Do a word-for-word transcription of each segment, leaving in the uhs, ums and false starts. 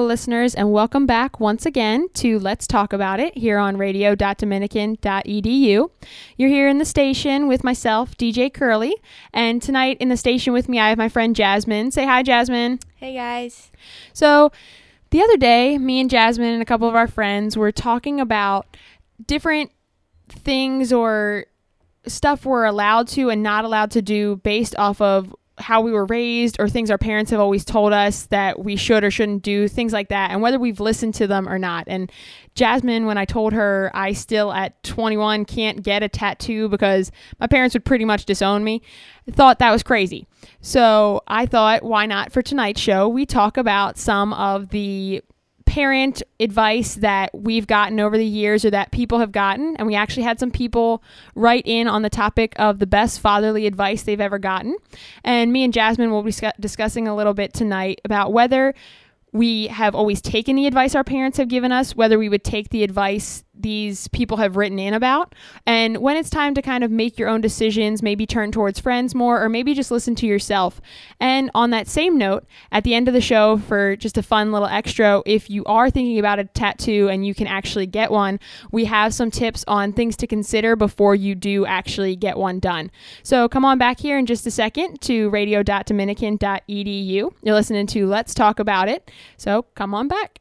listeners, and welcome back once again to Let's Talk About It here on radio dot dominican dot e d u. You're here in the station with myself, D J Curly, and tonight in the station with me I have my friend Jasmine. Say hi, Jasmine. Hey, guys. So the other day, me and Jasmine and a couple of our friends were talking about different things or stuff we're allowed to and not allowed to do based off of how we were raised or things our parents have always told us that we should or shouldn't do, things like that, and whether we've listened to them or not. And Jasmine, when I told her I still at twenty-one can't get a tattoo because my parents would pretty much disown me, thought that was crazy. So I thought, why not for tonight's show, we talk about some of the parent advice that we've gotten over the years or that people have gotten. And we actually had some people write in on the topic of the best fatherly advice they've ever gotten. And me and Jasmine will be discussing a little bit tonight about whether we have always taken the advice our parents have given us, whether we would take the advice these people have written in about, and when it's time to kind of make your own decisions, maybe turn towards friends more, or maybe just listen to yourself. And on that same note, at the end of the show, for just a fun little extra, if you are thinking about a tattoo and you can actually get one, we have some tips on things to consider before you do actually get one done. So come on back here in just a second to radio dot dominican dot e d u. You're listening to Let's Talk About It. So come on back.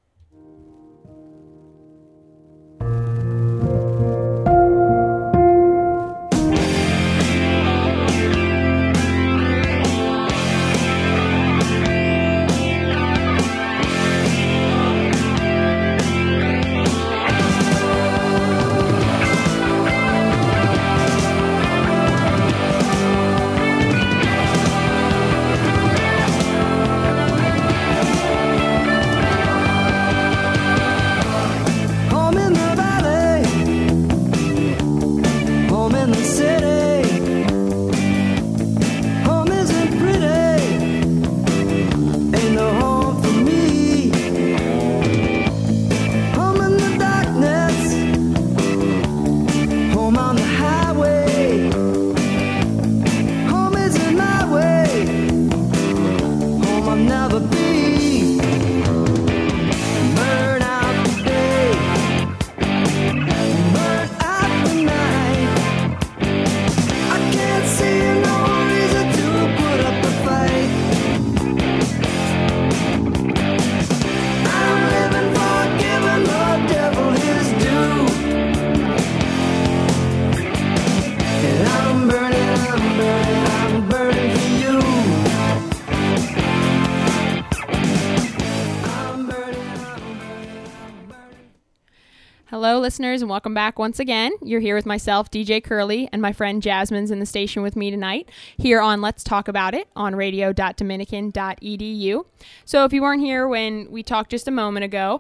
Hello, listeners, and welcome back once again. You're here with myself, D J Curly, and my friend Jasmine's in the station with me tonight here on Let's Talk About It on radio dot dominican dot e d u. So if you weren't here when we talked just a moment ago,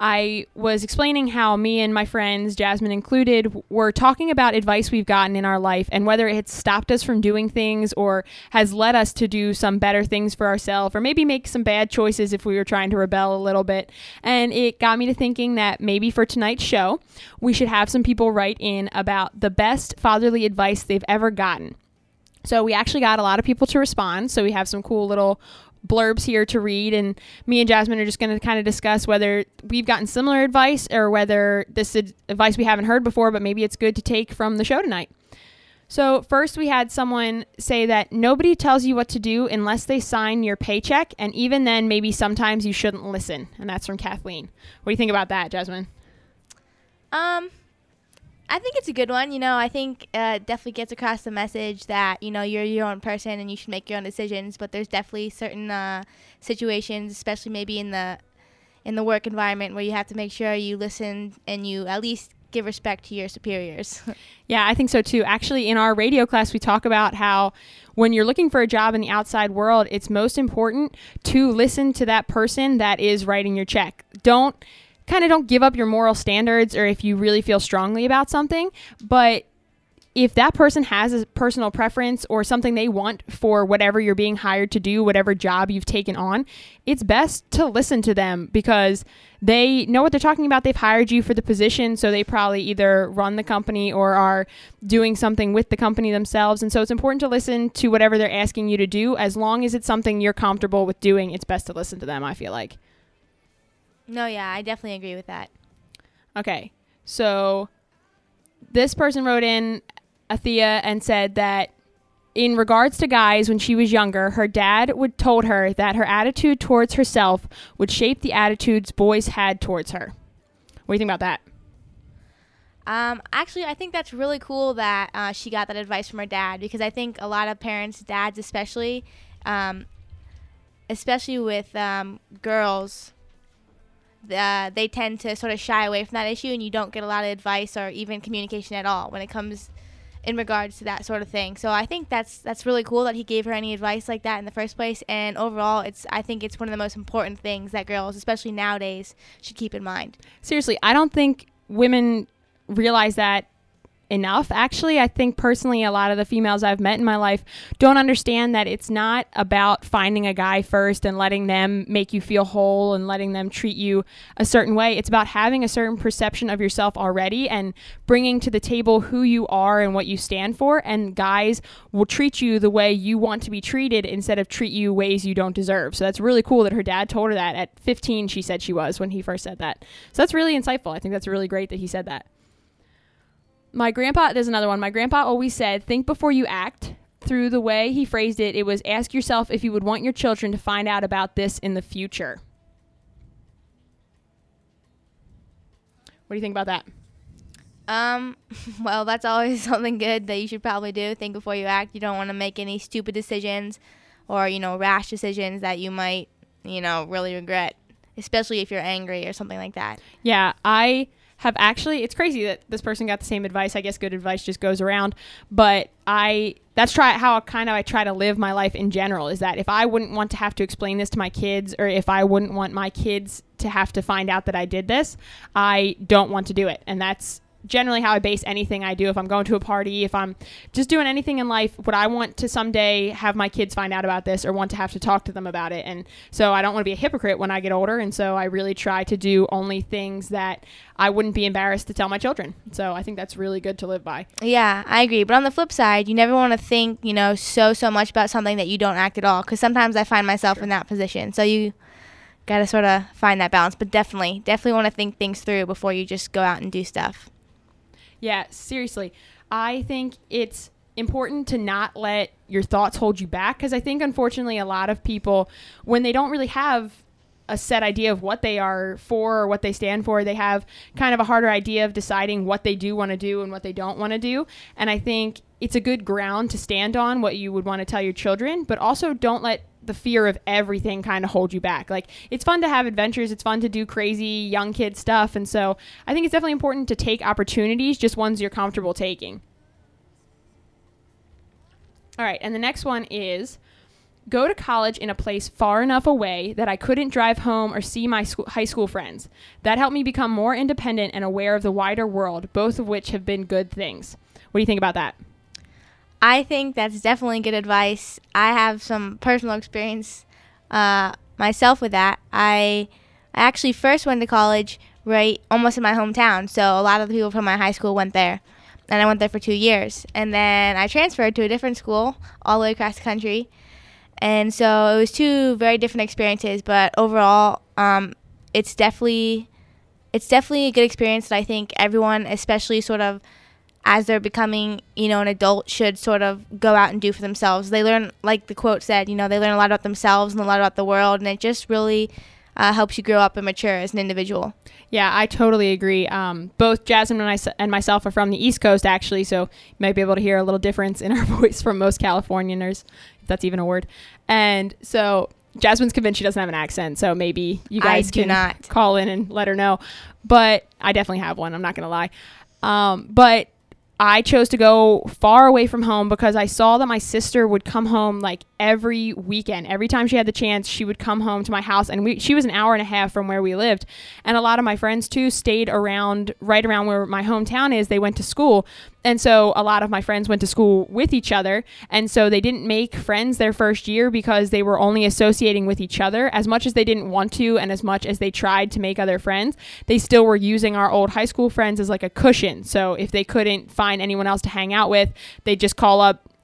I was explaining how me and my friends, Jasmine included, were talking about advice we've gotten in our life and whether it has stopped us from doing things or has led us to do some better things for ourselves or maybe make some bad choices if we were trying to rebel a little bit. And it got me to thinking that maybe for tonight's show, we should have some people write in about the best fatherly advice they've ever gotten. So we actually got a lot of people to respond. So we have some cool little blurbs here to read, and me and Jasmine are just going to kind of discuss whether we've gotten similar advice or whether this is advice we haven't heard before, but maybe it's good to take from the show tonight. So first we had someone say that nobody tells you what to do unless they sign your paycheck, and even then maybe sometimes you shouldn't listen. And that's from Kathleen. What do you think about that, Jasmine? Um, I think it's a good one. You know, I think uh, it definitely gets across the message that, you know, you're your own person and you should make your own decisions. But there's definitely certain uh, situations, especially maybe in the in the work environment, where you have to make sure you listen and you at least give respect to your superiors. Yeah, I think so too. Actually, in our radio class, we talk about how when you're looking for a job in the outside world, it's most important to listen to that person that is writing your check. Don't kind of don't give up your moral standards or if you really feel strongly about something, but if that person has a personal preference or something they want for whatever you're being hired to do, whatever job you've taken on, it's best to listen to them because they know what they're talking about. They've hired you for the position, so they probably either run the company or are doing something with the company themselves. And so it's important to listen to whatever they're asking you to do. As long as it's something you're comfortable with doing, it's best to listen to them, I feel like. No, yeah, I definitely agree with that. Okay, so this person wrote in, Athea, and said that in regards to guys, when she was younger, her dad would told her that her attitude towards herself would shape the attitudes boys had towards her. What do you think about that? Um, actually, I think that's really cool that uh, she got that advice from her dad, because I think a lot of parents, dads especially, um, especially with um, girls, uh, they tend to sort of shy away from that issue, and you don't get a lot of advice or even communication at all when it comes in regards to that sort of thing. So I think that's that's really cool that he gave her any advice like that in the first place. And overall, it's I think it's one of the most important things that girls, especially nowadays, should keep in mind. Seriously, I don't think women realize that enough. Actually, I think personally a lot of the females I've met in my life don't understand that it's not about finding a guy first and letting them make you feel whole and letting them treat you a certain way. It's about having a certain perception of yourself already and bringing to the table who you are and what you stand for, and guys will treat you the way you want to be treated instead of treat you ways you don't deserve. So that's really cool that her dad told her that at fifteen. She said she was when he first said that. So that's really insightful. I think that's really great that he said that. My grandpa, there's another one. My grandpa always said, think before you act. Through the way he phrased it, it was ask yourself if you would want your children to find out about this in the future. What do you think about that? Um, well, that's always something good that you should probably do. Think before you act. You don't want to make any stupid decisions or, you know, rash decisions that you might, you know, really regret, especially if you're angry or something like that. Yeah, I have actually, it's crazy that this person got the same advice. I guess good advice just goes around, but I, that's try how kind of I try to live my life in general, is that if I wouldn't want to have to explain this to my kids, or if I wouldn't want my kids to have to find out that I did this, I don't want to do it. And that's generally how I base anything I do. If I'm going to a party, if I'm just doing anything in life, would I want to someday have my kids find out about this or want to have to talk to them about it? And so I don't want to be a hypocrite when I get older. And so I really try to do only things that I wouldn't be embarrassed to tell my children. So I think that's really good to live by. Yeah, I agree. But on the flip side, you never want to think, you know, so, so much about something that you don't act at all. Because sometimes I find myself sure. in that position. So you got to sort of find that balance. But definitely, definitely want to think things through before you just go out and do stuff. Yeah, seriously. I think it's important to not let your thoughts hold you back, because I think, unfortunately, a lot of people, when they don't really have a set idea of what they are for or what they stand for, they have kind of a harder idea of deciding what they do want to do and what they don't want to do. And I think it's a good ground to stand on, what you would want to tell your children, but also don't let the fear of everything kind of hold you back. Like, it's fun to have adventures. It's fun to do crazy young kid stuff. And so I think it's definitely important to take opportunities, just ones you're comfortable taking. All right. And the next one is go to college in a place far enough away that I couldn't drive home or see my school, high school friends. That helped me become more independent and aware of the wider world, both of which have been good things. What do you think about that? I think that's definitely good advice. I have some personal experience uh, myself with that. I, I actually first went to college right almost in my hometown, so a lot of the people from my high school went there, and I went there for two years. And then I transferred to a different school all the way across the country, and so it was two very different experiences. But overall, um, it's definitely it's definitely a good experience that I think everyone, especially sort of as they're becoming, you know, an adult, should sort of go out and do for themselves. They learn, like the quote said, you know, they learn a lot about themselves and a lot about the world, and it just really uh, helps you grow up and mature as an individual. Yeah, I totally agree. Um, both Jasmine and, I, and myself are from the East Coast, actually, so you might be able to hear a little difference in our voice from most Californianers, if that's even a word. And so Jasmine's convinced she doesn't have an accent, so maybe you guys I do can not. call in and let her know. But I definitely have one. I'm not going to lie. Um, but I chose to go far away from home because I saw that my sister would come home like every weekend. Every time she had the chance, she would come home to my house, and we, she was an hour and a half from where we lived. And a lot of my friends too stayed around, right around where my hometown is. They went to school. And so a lot of my friends went to school with each other. And so they didn't make friends their first year because they were only associating with each other. As much as they didn't want to, and as much as they tried to make other friends, they still were using our old high school friends as like a cushion. So if they couldn't find anyone else to hang out with, they'd just call up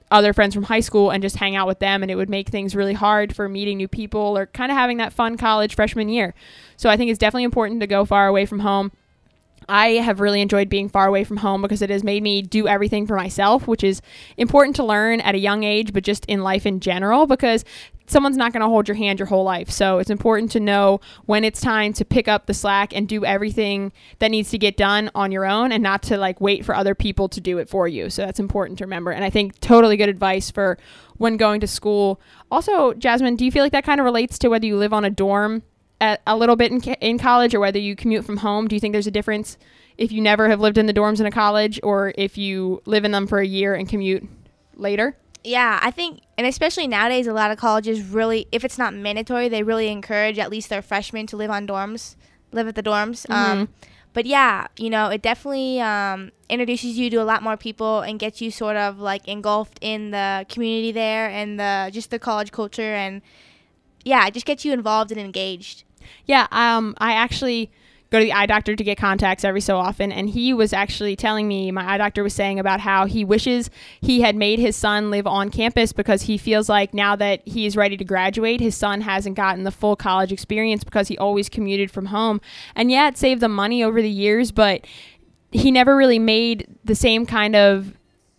other friends from high school and just hang out with them, and it would make things really hard for meeting new people or kind of having that fun college freshman year. So I think it's definitely important to go far away from home. I have really enjoyed being far away from home because it has made me do everything for myself, which is important to learn at a young age, but just in life in general, because someone's not going to hold your hand your whole life. So it's important to know when it's time to pick up the slack and do everything that needs to get done on your own and not to like wait for other people to do it for you. So that's important to remember. And I think totally good advice for when going to school. Also, Jasmine, do you feel like that kind of relates to whether you live on a dorm at a little bit in, in college or whether you commute from home? Do you think there's a difference if you never have lived in the dorms in a college or if you live in them for a year and commute later? Yeah, I think, and especially nowadays, a lot of colleges really, if it's not mandatory, they really encourage at least their freshmen to live on dorms, live at the dorms. Mm-hmm. Um, but yeah, you know, it definitely um, introduces you to a lot more people and gets you sort of like engulfed in the community there and the just the college culture, and yeah, it just gets you involved and engaged. Yeah, um, I actually go to the eye doctor to get contacts every so often, and he was actually telling me, my eye doctor was saying about how he wishes he had made his son live on campus because he feels like now that he is ready to graduate, his son hasn't gotten the full college experience because he always commuted from home. And yeah, it saved them money over the years, but he never really made the same kind of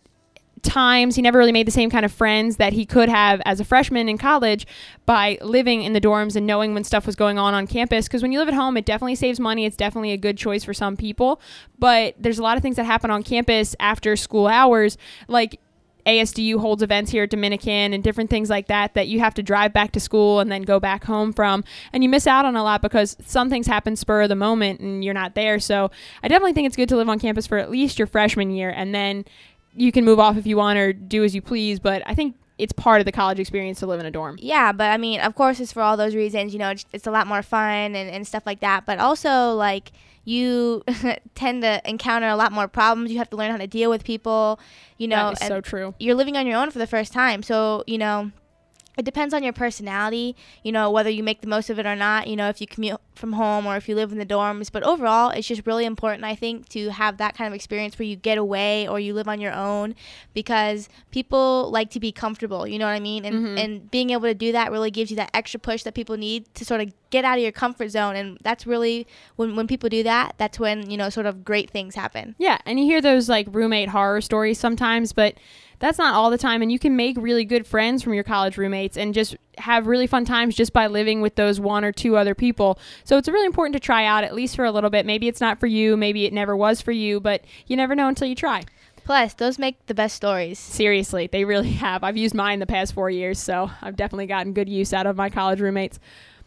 times he never really made the same kind of friends that he could have as a freshman in college by living in the dorms and knowing when stuff was going on on campus. Because when you live at home, it definitely saves money. It's definitely a good choice for some people, but there's a lot of things that happen on campus after school hours, like A S D U holds events here at Dominican and different things like that that you have to drive back to school and then go back home from, and you miss out on a lot because some things happen spur of the moment and you're not there. So I definitely think it's good to live on campus for at least your freshman year, and then you can move off if you want or do as you please, but I think it's part of the college experience to live in a dorm. Yeah, but I mean, of course, it's for all those reasons. You know, it's, it's a lot more fun and, and stuff like that. But also, like, you tend to encounter a lot more problems. You have to learn how to deal with people. You know, that is so true. You're living on your own for the first time, so you know. It depends on your personality, you know, whether you make the most of it or not, you know, if you commute from home or if you live in the dorms. But overall, it's just really important, I think, to have that kind of experience where you get away or you live on your own, because people like to be comfortable, you know what I mean? And mm-hmm. and being able to do that really gives you that extra push that people need to sort of get out of your comfort zone. And that's really, when, when people do that, that's when, you know, sort of great things happen. Yeah, and you hear those, like, roommate horror stories sometimes, but that's not all the time, and you can make really good friends from your college roommates and just have really fun times just by living with those one or two other people. So it's really important to try out, at least for a little bit. Maybe it's not for you, maybe it never was for you, but you never know until you try. Plus, those make the best stories. Seriously, they really have. I've used mine the past four years, so I've definitely gotten good use out of my college roommates.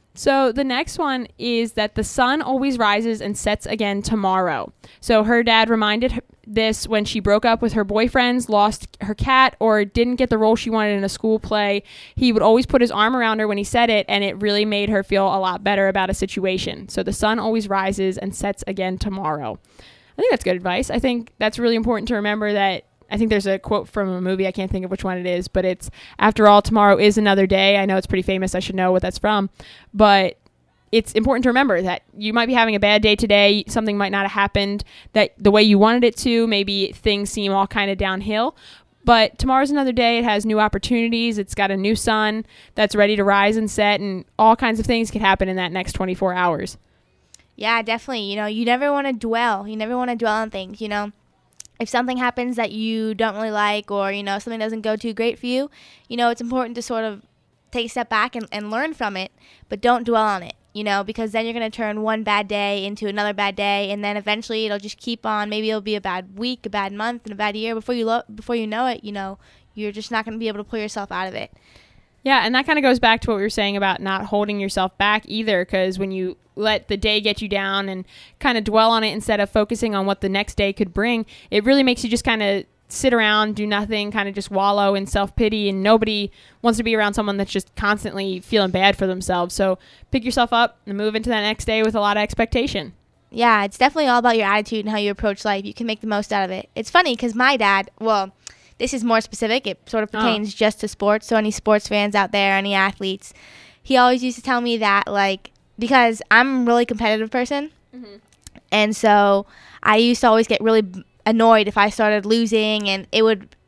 So the next one is that the sun always rises and sets again tomorrow. So her dad reminded her this when she broke up with her boyfriends, lost her cat, or didn't get the role she wanted in a school play. He would always put his arm around her when he said it, and it really made her feel a lot better about a situation. So the sun always rises and sets again tomorrow. I think that's good advice. I think that's really important to remember that. I think there's a quote from a movie. I can't think of which one it is, but it's, after all, tomorrow is another day. I know it's pretty famous. I should know what that's from. But it's important to remember that you might be having a bad day today. Something might not have happened that the way you wanted it to. Maybe things seem all kind of downhill. But tomorrow's another day. It has new opportunities. It's got a new sun that's ready to rise and set, and all kinds of things could happen in that next twenty-four hours. Yeah, definitely. You know, you never want to dwell. You never want to dwell on things, you know. If something happens that you don't really like, or, you know, something doesn't go too great for you, you know, it's important to sort of take a step back and, and learn from it, but don't dwell on it, you know, because then you're going to turn one bad day into another bad day, and then eventually it'll just keep on. Maybe it'll be a bad week, a bad month, and a bad year. Before you lo- before you know it, you know, you're just not going to be able to pull yourself out of it. Yeah, and that kind of goes back to what we were saying about not holding yourself back either, because when you let the day get you down and kind of dwell on it instead of focusing on what the next day could bring, it really makes you just kind of sit around, do nothing, kind of just wallow in self-pity, and nobody wants to be around someone that's just constantly feeling bad for themselves. So pick yourself up and move into that next day with a lot of expectation. Yeah, it's definitely all about your attitude and how you approach life. You can make the most out of it. It's funny because my dad, well, this is more specific. It sort of pertains oh. just to sports. So any sports fans out there, any athletes, he always used to tell me that, like, because I'm a really competitive person. Mm-hmm. And so I used to always get really annoyed if I started losing, and it would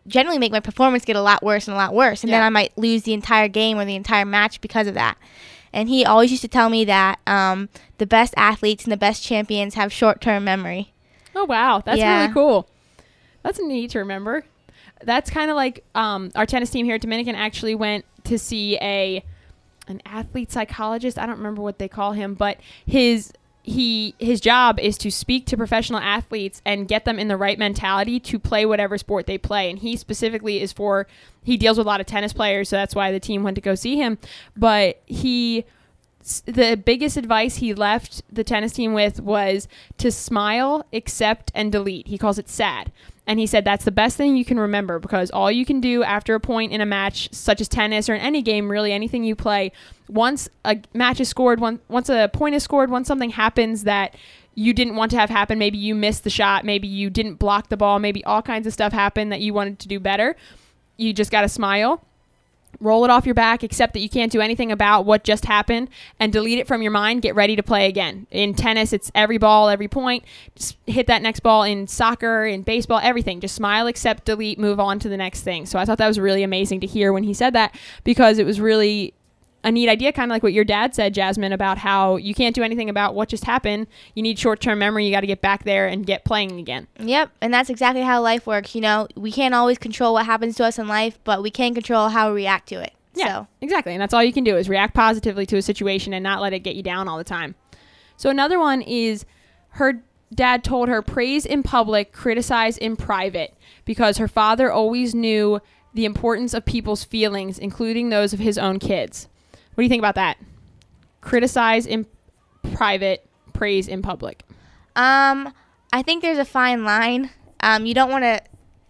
generally make my performance get a lot worse and a lot worse. And Yeah. then I might lose the entire game or the entire match because of that. And he always used to tell me that um, the best athletes and the best champions have short-term memory. Oh, wow. That's Yeah. really cool. That's neat to remember. That's kind of like um, our tennis team here at Dominican actually went to see a an athlete psychologist. I don't remember what they call him, but his he his job is to speak to professional athletes and get them in the right mentality to play whatever sport they play. And he specifically is for, he deals with a lot of tennis players, so that's why the team went to go see him. But he, the biggest advice he left the tennis team with was to smile, accept, and delete. He calls it SAD. And he said that's the best thing you can remember, because all you can do after a point in a match, such as tennis or in any game, really anything you play, once a match is scored, one, once a point is scored, once something happens that you didn't want to have happen, maybe you missed the shot, maybe you didn't block the ball, maybe all kinds of stuff happened that you wanted to do better, you just got to smile. Roll it off your back, accept that you can't do anything about what just happened, and delete it from your mind. Get ready to play again. In tennis, it's every ball, every point. Just hit that next ball. In soccer, in baseball, everything. Just smile, accept, delete, move on to the next thing. So I thought that was really amazing to hear when he said that, because it was really a neat idea, kind of like what your dad said, Jasmine, about how you can't do anything about what just happened. You need short-term memory. You got to get back there and get playing again. Yep, and that's exactly how life works. You know, we can't always control what happens to us in life, but we can control how we react to it. Yeah, So. exactly. And that's all you can do is react positively to a situation and not let it get you down all the time. So another one is her dad told her, praise in public, criticize in private, because her father always knew the importance of people's feelings, including those of his own kids. What do you think about that? Criticize in private, praise in public. Um, I think there's a fine line. Um, you don't want to.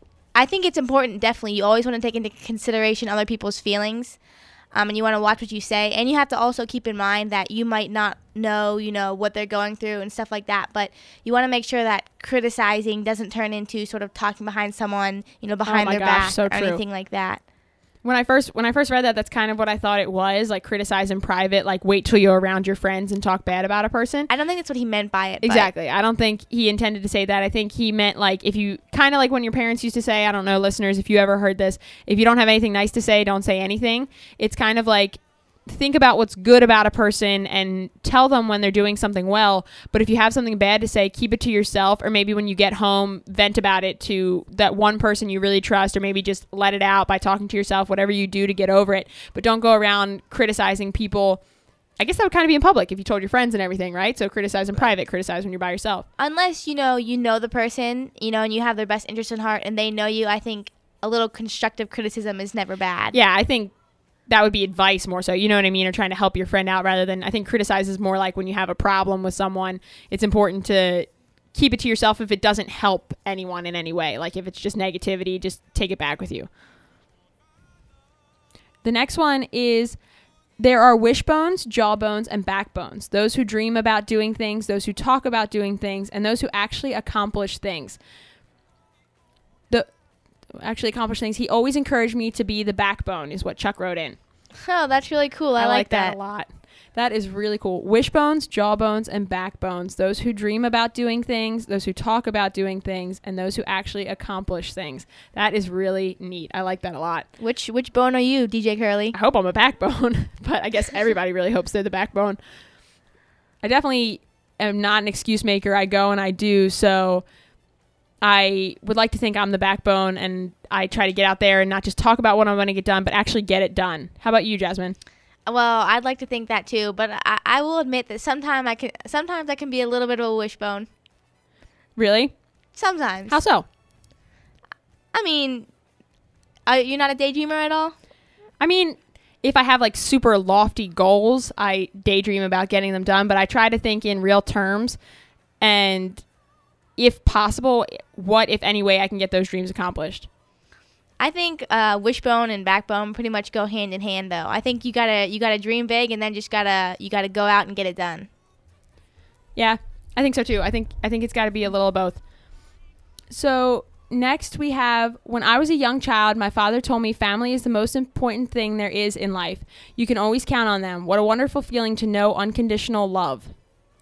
I think it's important. Definitely, you always want to take into consideration other people's feelings, um, and you want to watch what you say. And you have to also keep in mind that you might not know, you know, what they're going through and stuff like that. But you want to make sure that criticizing doesn't turn into sort of talking behind someone, you know, behind Oh my their gosh, back so or true. anything like that. When I first when I first read that, that's kind of what I thought it was, like criticize in private, like wait till you're around your friends and talk bad about a person. I don't think that's what he meant by it. but- Exactly. I don't think he intended to say that. I think he meant like if you kind of like when your parents used to say, I don't know, listeners, if you ever heard this, if you don't have anything nice to say, don't say anything. It's kind of like think about what's good about a person and tell them when they're doing something well. But if you have something bad to say, keep it to yourself, or maybe when you get home, vent about it to that one person you really trust, or maybe just let it out by talking to yourself, whatever you do to get over it. But don't go around criticizing people. I guess that would kind of be in public if you told your friends and everything, right? So criticize in private, criticize when you're by yourself. Unless, you know, you know the person, you know, and you have their best interest in heart and they know you, I think a little constructive criticism is never bad. Yeah, I think that would be advice more so, you know what I mean, or trying to help your friend out rather than, I think criticize is more like when you have a problem with someone, it's important to keep it to yourself if it doesn't help anyone in any way. Like if it's just negativity, just take it back with you. The next one is there are wishbones, jawbones, and backbones. Those who dream about doing things, those who talk about doing things, and those who actually accomplish things. The actually accomplish things. He always encouraged me to be the backbone, is what Chuck wrote in. Oh, that's really cool. I, I like that. that. a lot. That is really cool. Wishbones, jawbones, and backbones. Those who dream about doing things, those who talk about doing things, and those who actually accomplish things. That is really neat. I like that a lot. Which which bone are you, D J Curly? I hope I'm a backbone, but I guess everybody really hopes they're the backbone. I definitely am not an excuse maker. I go and I do, so I would like to think I'm the backbone, and I try to get out there and not just talk about what I'm going to get done, but actually get it done. How about you, Jasmine? Well, I'd like to think that too, but I, I will admit that sometimes I can sometimes I can be a little bit of a wishbone. Really? Sometimes. How so? I mean, are you not a daydreamer at all? I mean, if I have like super lofty goals, I daydream about getting them done, but I try to think in real terms and if possible, what, if any way I can get those dreams accomplished. I think uh, wishbone and backbone pretty much go hand in hand, though. I think you gotta you gotta dream big, and then just gotta you gotta go out and get it done. Yeah, I think so too. I think I think it's got to be a little of both. So next we have, when I was a young child, my father told me family is the most important thing there is in life. You can always count on them. What a wonderful feeling to know unconditional love.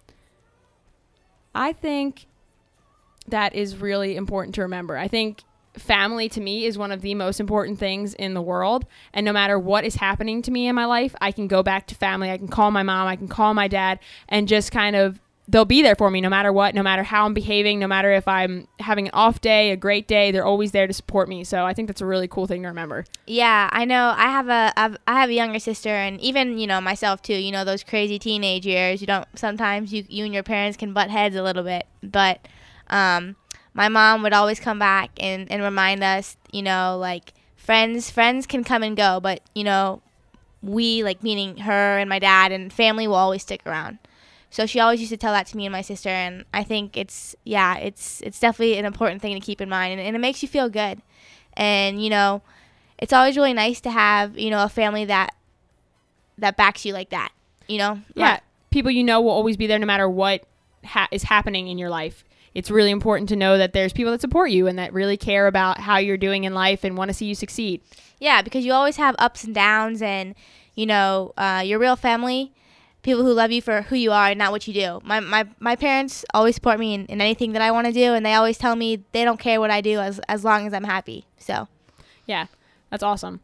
I think that is really important to remember. I think family to me is one of the most important things in the world. And no matter what is happening to me in my life, I can go back to family. I can call my mom. I can call my dad and just kind of, they'll be there for me no matter what, no matter how I'm behaving, no matter if I'm having an off day, a great day, they're always there to support me. So I think that's a really cool thing to remember. Yeah, I know. I have a I've, I have a younger sister, and even, you know, myself too. You know, those crazy teenage years. You don't sometimes you you and your parents can butt heads a little bit, but um, my mom would always come back and and remind us, you know, like friends friends can come and go, but you know, we, like meaning her and my dad and family, will always stick around. So she always used to tell that to me and my sister, and I think it's, yeah, it's it's definitely an important thing to keep in mind, and, and it makes you feel good. And, you know, it's always really nice to have, you know, a family that that backs you like that, you know? Yeah, people you know will always be there no matter what ha- is happening in your life. It's really important to know that there's people that support you and that really care about how you're doing in life and want to see you succeed. Yeah, because you always have ups and downs, and, you know, uh, your real family, people who love you for who you are and not what you do. My my, my parents always support me in, in anything that I want to do, and they always tell me they don't care what I do as as long as I'm happy. So, yeah, that's awesome.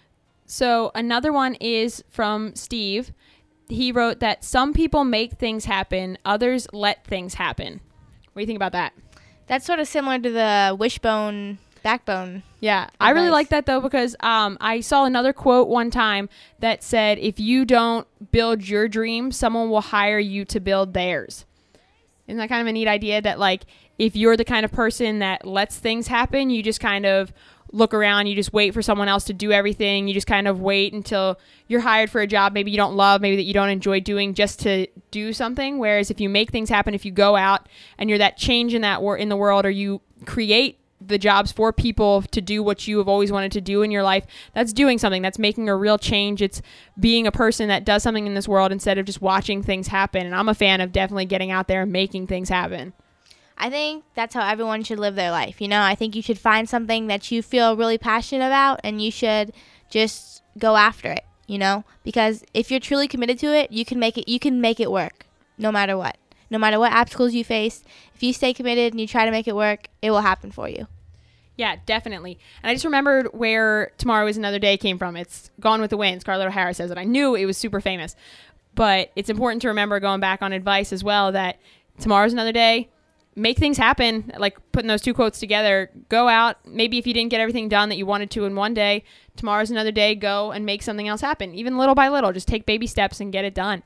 So another one is from Steve. He wrote that some people make things happen, others let things happen. What do you think about that? That's sort of similar to the wishbone backbone. Yeah, advice. I really like that though, because um, I saw another quote one time that said, if you don't build your dream, someone will hire you to build theirs. Isn't that kind of a neat idea that, like, if you're the kind of person that lets things happen, you just kind of look around, you just wait for someone else to do everything. You just kind of wait until you're hired for a job maybe you don't love, maybe that you don't enjoy doing, just to do something. Whereas if you make things happen, if you go out and you're that change in that wor- in the world, or you create the jobs for people to do what you have always wanted to do in your life, that's doing something. That's making a real change. It's being a person that does something in this world instead of just watching things happen. And I'm a fan of definitely getting out there and making things happen. I think that's how everyone should live their life. You know, I think you should find something that you feel really passionate about, and you should just go after it, you know, because if you're truly committed to it, you can make it, you can make it work no matter what. No matter what obstacles you face, if you stay committed and you try to make it work, it will happen for you. Yeah, definitely. And I just remembered where Tomorrow Is Another Day came from. It's Gone with the Wind. Scarlett O'Hara says it. I knew it was super famous. But it's important to remember, going back on advice as well, that tomorrow's another day. Make things happen. Like putting those two quotes together. Go out. Maybe if you didn't get everything done that you wanted to in one day, tomorrow's another day. Go and make something else happen. Even little by little. Just take baby steps and get it done.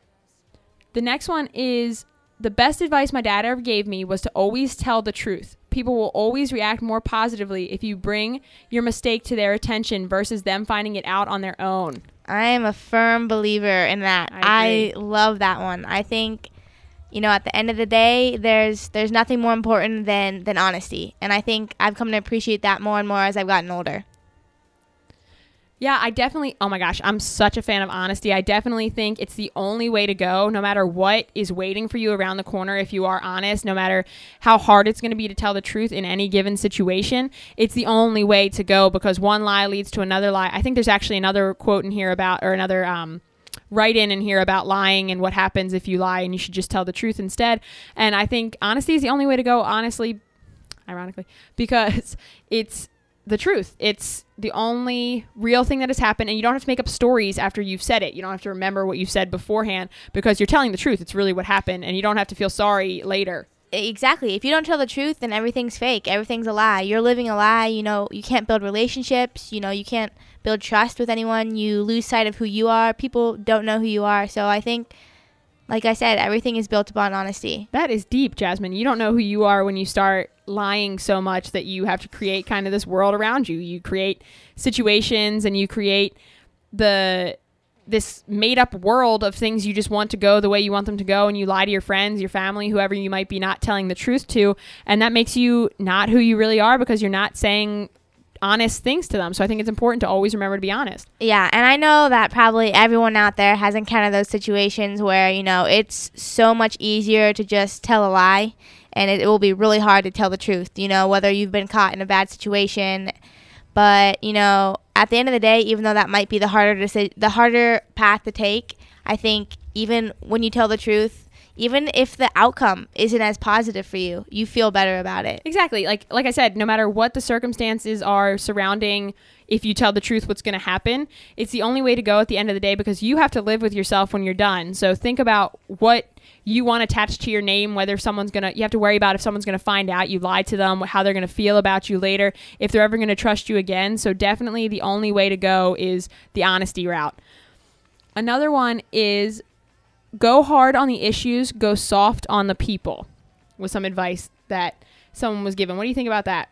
The next one is, the best advice my dad ever gave me was to always tell the truth. People will always react more positively if you bring your mistake to their attention versus them finding it out on their own. I am a firm believer in that. I I love that one. I think, you know, at the end of the day, there's there's nothing more important than, than honesty. And I think I've come to appreciate that more and more as I've gotten older. Yeah, I definitely, oh my gosh, I'm such a fan of honesty. I definitely think it's the only way to go, no matter what is waiting for you around the corner. If you are honest, no matter how hard it's going to be to tell the truth in any given situation, it's the only way to go, because one lie leads to another lie. I think there's actually another quote in here about, or another um, write-in in here about lying and what happens if you lie, and you should just tell the truth instead. And I think honesty is the only way to go, honestly, ironically, because it's the truth. It's the only real thing that has happened, and you don't have to make up stories after you've said it. You don't have to remember what you've said beforehand, because you're telling the truth. It's really what happened, and you don't have to feel sorry later. Exactly. If you don't tell the truth, then everything's fake. Everything's a lie. You're living a lie. You know, you can't build relationships. You know, you can't build trust with anyone. You lose sight of who you are. People don't know who you are. So I think, like I said, everything is built upon honesty. That is deep, Jasmine. You don't know who you are when you start lying so much that you have to create kind of this world around you. You create situations, and you create the this made up world of things you just want to go the way you want them to go, and you lie to your friends, your family, whoever you might be not telling the truth to, and that makes you not who you really are, because you're not saying honest things to them. So I think it's important to always remember to be honest. Yeah, and I know that probably everyone out there has encountered those situations where, you know, it's so much easier to just tell a lie, and it, it will be really hard to tell the truth, you know, whether you've been caught in a bad situation. But, you know, at the end of the day, even though that might be the harder deci- the harder path to take, I think even when you tell the truth, even if the outcome isn't as positive for you, you feel better about it. Exactly. Like like I said, no matter what the circumstances are surrounding if you tell the truth what's going to happen, it's the only way to go at the end of the day, because you have to live with yourself when you're done. So think about what you want attached to your name, whether someone's going to, you have to worry about if someone's going to find out you lied to them, how they're going to feel about you later, if they're ever going to trust you again. So definitely the only way to go is the honesty route. Another one is go hard on the issues, go soft on the people, was some advice that someone was given. What do you think about that?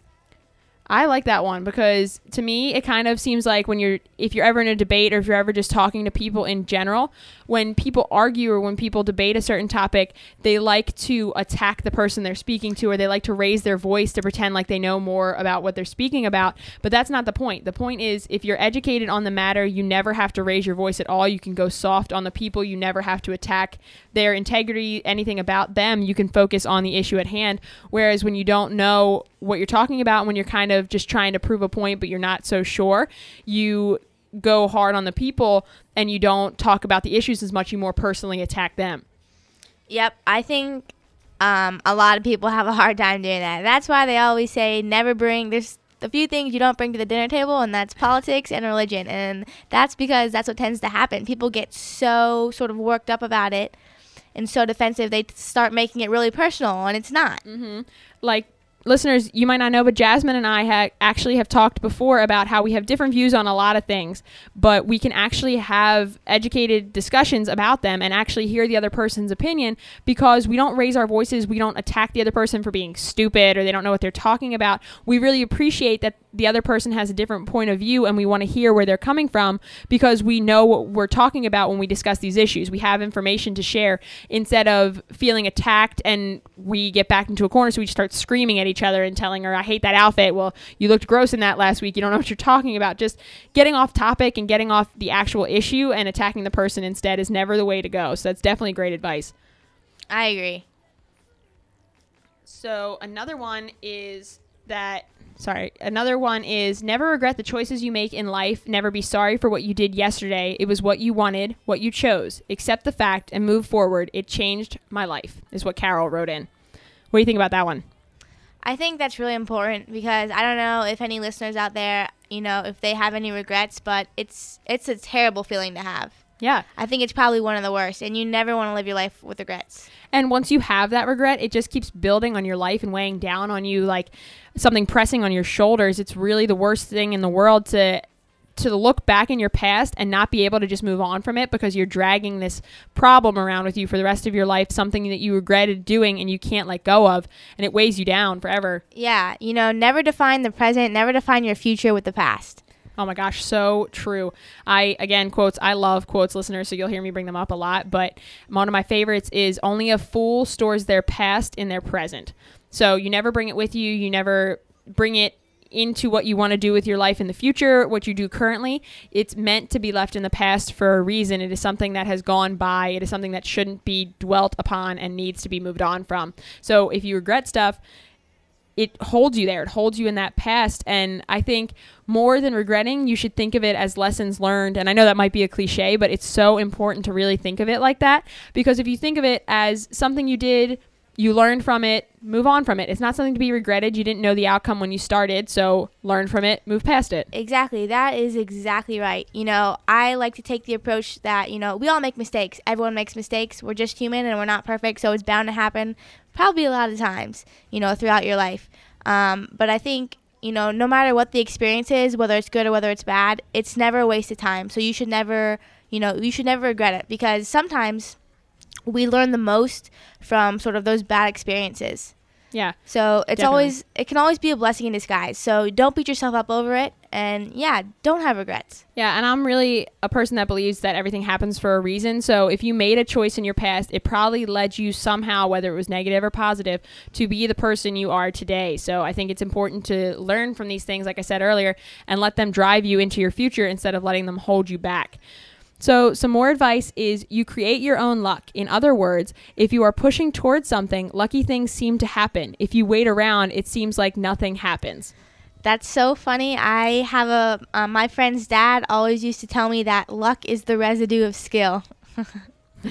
I like that one, because to me, it kind of seems like when you're, if you're ever in a debate, or if you're ever just talking to people in general, when people argue or when people debate a certain topic, they like to attack the person they're speaking to, or they like to raise their voice to pretend like they know more about what they're speaking about. But that's not the point. The point is, if you're educated on the matter, you never have to raise your voice at all. You can go soft on the people. You never have to attack their integrity, anything about them. You can focus on the issue at hand. Whereas when you don't know what you're talking about, when you're kind of just trying to prove a point but you're not so sure, you go hard on the people and you don't talk about the issues as much. You more personally attack them. Yep, I think um, a lot of people have a hard time doing that. That's why they always say never bring, there's a few things you don't bring to the dinner table, and that's politics and religion. And that's because that's what tends to happen. People get so sort of worked up about it and so defensive, they start making it really personal, and it's not. Mm-hmm. Like, listeners, you might not know, but Jasmine and I ha- actually have talked before about how we have different views on a lot of things, but we can actually have educated discussions about them and actually hear the other person's opinion, because we don't raise our voices. We don't attack the other person for being stupid or they don't know what they're talking about. We really appreciate that the other person has a different point of view, and we want to hear where they're coming from, because we know what we're talking about when we discuss these issues. We have information to share, instead of feeling attacked and we get backed into a corner, so we just start screaming at each other and telling her, I hate that outfit. Well, you looked gross in that last week. You don't know what you're talking about. Just getting off topic and getting off the actual issue and attacking the person instead is never the way to go. So that's definitely great advice. I agree. So another one is that, sorry, another one is never regret the choices you make in life. Never be sorry for what you did yesterday. It was what you wanted, what you chose. Accept the fact and move forward. It changed my life, is what Carol wrote in. What do you think about that one? I think that's really important, because I don't know if any listeners out there, you know, if they have any regrets, but it's it's a terrible feeling to have. Yeah. I think it's probably one of the worst, and you never want to live your life with regrets. And once you have that regret, it just keeps building on your life and weighing down on you like something pressing on your shoulders. It's really the worst thing in the world to to look back in your past and not be able to just move on from it, because you're dragging this problem around with you for the rest of your life, something that you regretted doing and you can't let go of, and it weighs you down forever. Yeah, you know, never define the present, never define your future with the past. Oh my gosh, so true. I, again, quotes, I love quotes, listeners, so you'll hear me bring them up a lot, but one of my favorites is, only a fool stores their past in their present. So you never bring it with you, you never bring it into what you want to do with your life in the future, what you do currently. It's meant to be left in the past for a reason. It is something that has gone by. It is something that shouldn't be dwelt upon and needs to be moved on from. So if you regret stuff, it holds you there. It holds you in that past. And I think more than regretting, you should think of it as lessons learned. And I know that might be a cliche, but it's so important to really think of it like that, because if you think of it as something you did, you learned from it, move on from it. It's not something to be regretted. You didn't know the outcome when you started, so learn from it, move past it. Exactly. That is exactly right. You know, I like to take the approach that, you know, we all make mistakes. Everyone makes mistakes. We're just human and we're not perfect, so it's bound to happen probably a lot of times, you know, throughout your life. Um, but I think, you know, no matter what the experience is, whether it's good or whether it's bad, it's never a waste of time. So you should never, you know, you should never regret it, because sometimes we learn the most from sort of those bad experiences. Yeah. So it's definitely. always, it can always be a blessing in disguise. So don't beat yourself up over it. And yeah, don't have regrets. Yeah. And I'm really a person that believes that everything happens for a reason. So if you made a choice in your past, it probably led you somehow, whether it was negative or positive, to be the person you are today. So I think it's important to learn from these things, like I said earlier, and let them drive you into your future instead of letting them hold you back. So some more advice is, you create your own luck. In other words, if you are pushing towards something, lucky things seem to happen. If you wait around, it seems like nothing happens. That's so funny. I have a, uh, my friend's dad always used to tell me that luck is the residue of skill.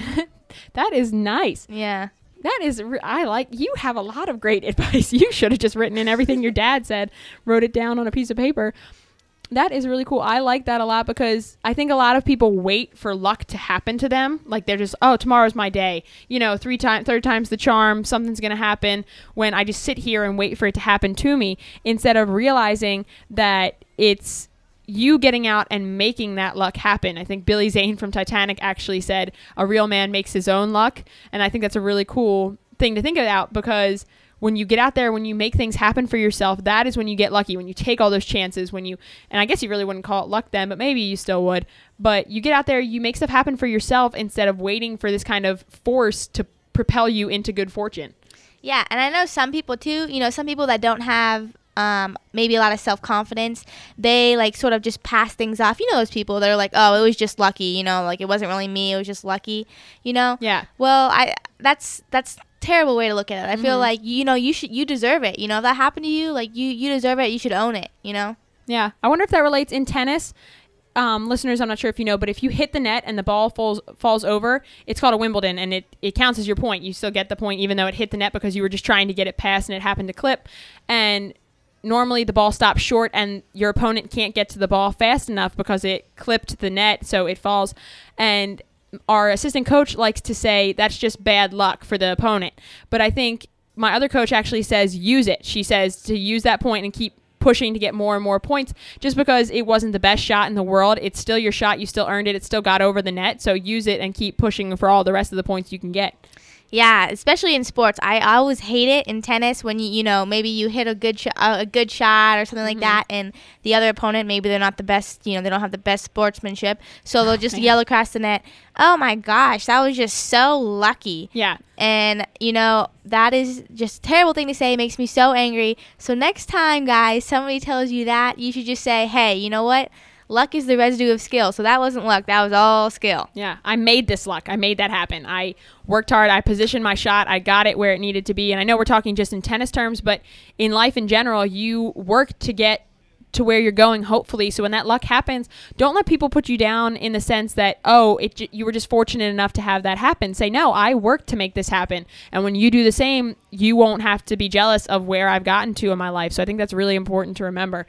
That is nice. Yeah. That is, re- I like, you have a lot of great advice. You should have just written in everything your dad said, wrote it down on a piece of paper. That is really cool. I like that a lot because I think a lot of people wait for luck to happen to them. Like they're just, oh, tomorrow's my day. You know, three times, third time's the charm. Something's going to happen when I just sit here and wait for it to happen to me instead of realizing that it's you getting out and making that luck happen. I think Billy Zane from Titanic actually said a real man makes his own luck. And I think that's a really cool thing to think about because when you get out there, when you make things happen for yourself, that is when you get lucky, when you take all those chances, when you, and I guess you really wouldn't call it luck then, but maybe you still would, but you get out there, you make stuff happen for yourself instead of waiting for this kind of force to propel you into good fortune. Yeah, and I know some people too, you know, some people that don't have um, maybe a lot of self-confidence, they like sort of just pass things off. You know those people that are like, oh, it was just lucky, you know, like it wasn't really me, it was just lucky, you know? Yeah. Well, I that's that's terrible way to look at it. I Mm-hmm. feel like, you know, you should you deserve it. You know, if that happened to you, like you you deserve it. You should own it, you know? Yeah. I wonder if that relates in tennis. Um, listeners, I'm not sure if you know, but if you hit the net and the ball falls falls over, it's called a Wimbledon, and it, it counts as your point. You still get the point even though it hit the net because you were just trying to get it past and it happened to clip. And normally the ball stops short and your opponent can't get to the ball fast enough because it clipped the net, so it falls. And our assistant coach likes to say that's just bad luck for the opponent. But I think my other coach actually says use it. She says to use that point and keep pushing to get more and more points. Just because it wasn't the best shot in the world, it's still your shot. You still earned it. It still got over the net. So use it and keep pushing for all the rest of the points you can get. Yeah, especially in sports. I always hate it in tennis when you you know maybe you hit a good sh- uh, a good shot or something like Mhm. that, and the other opponent maybe they're not the best. You know, they don't have the best sportsmanship, so they'll just yell across the net, "Oh my gosh, that was just so lucky!" Yeah. And you know that is just a terrible thing to say. It makes me so angry. So next time, guys, somebody tells you that, you should just say, "Hey, you know what? Luck is the residue of skill. So that wasn't luck. That was all skill." Yeah, I made this luck. I made that happen. I worked hard. I positioned my shot. I got it where it needed to be. And I know we're talking just in tennis terms, but in life in general, you work to get to where you're going, hopefully. So when that luck happens, don't let people put you down in the sense that, oh, it j- you were just fortunate enough to have that happen. Say, no, I worked to make this happen. And when you do the same, you won't have to be jealous of where I've gotten to in my life. So I think that's really important to remember.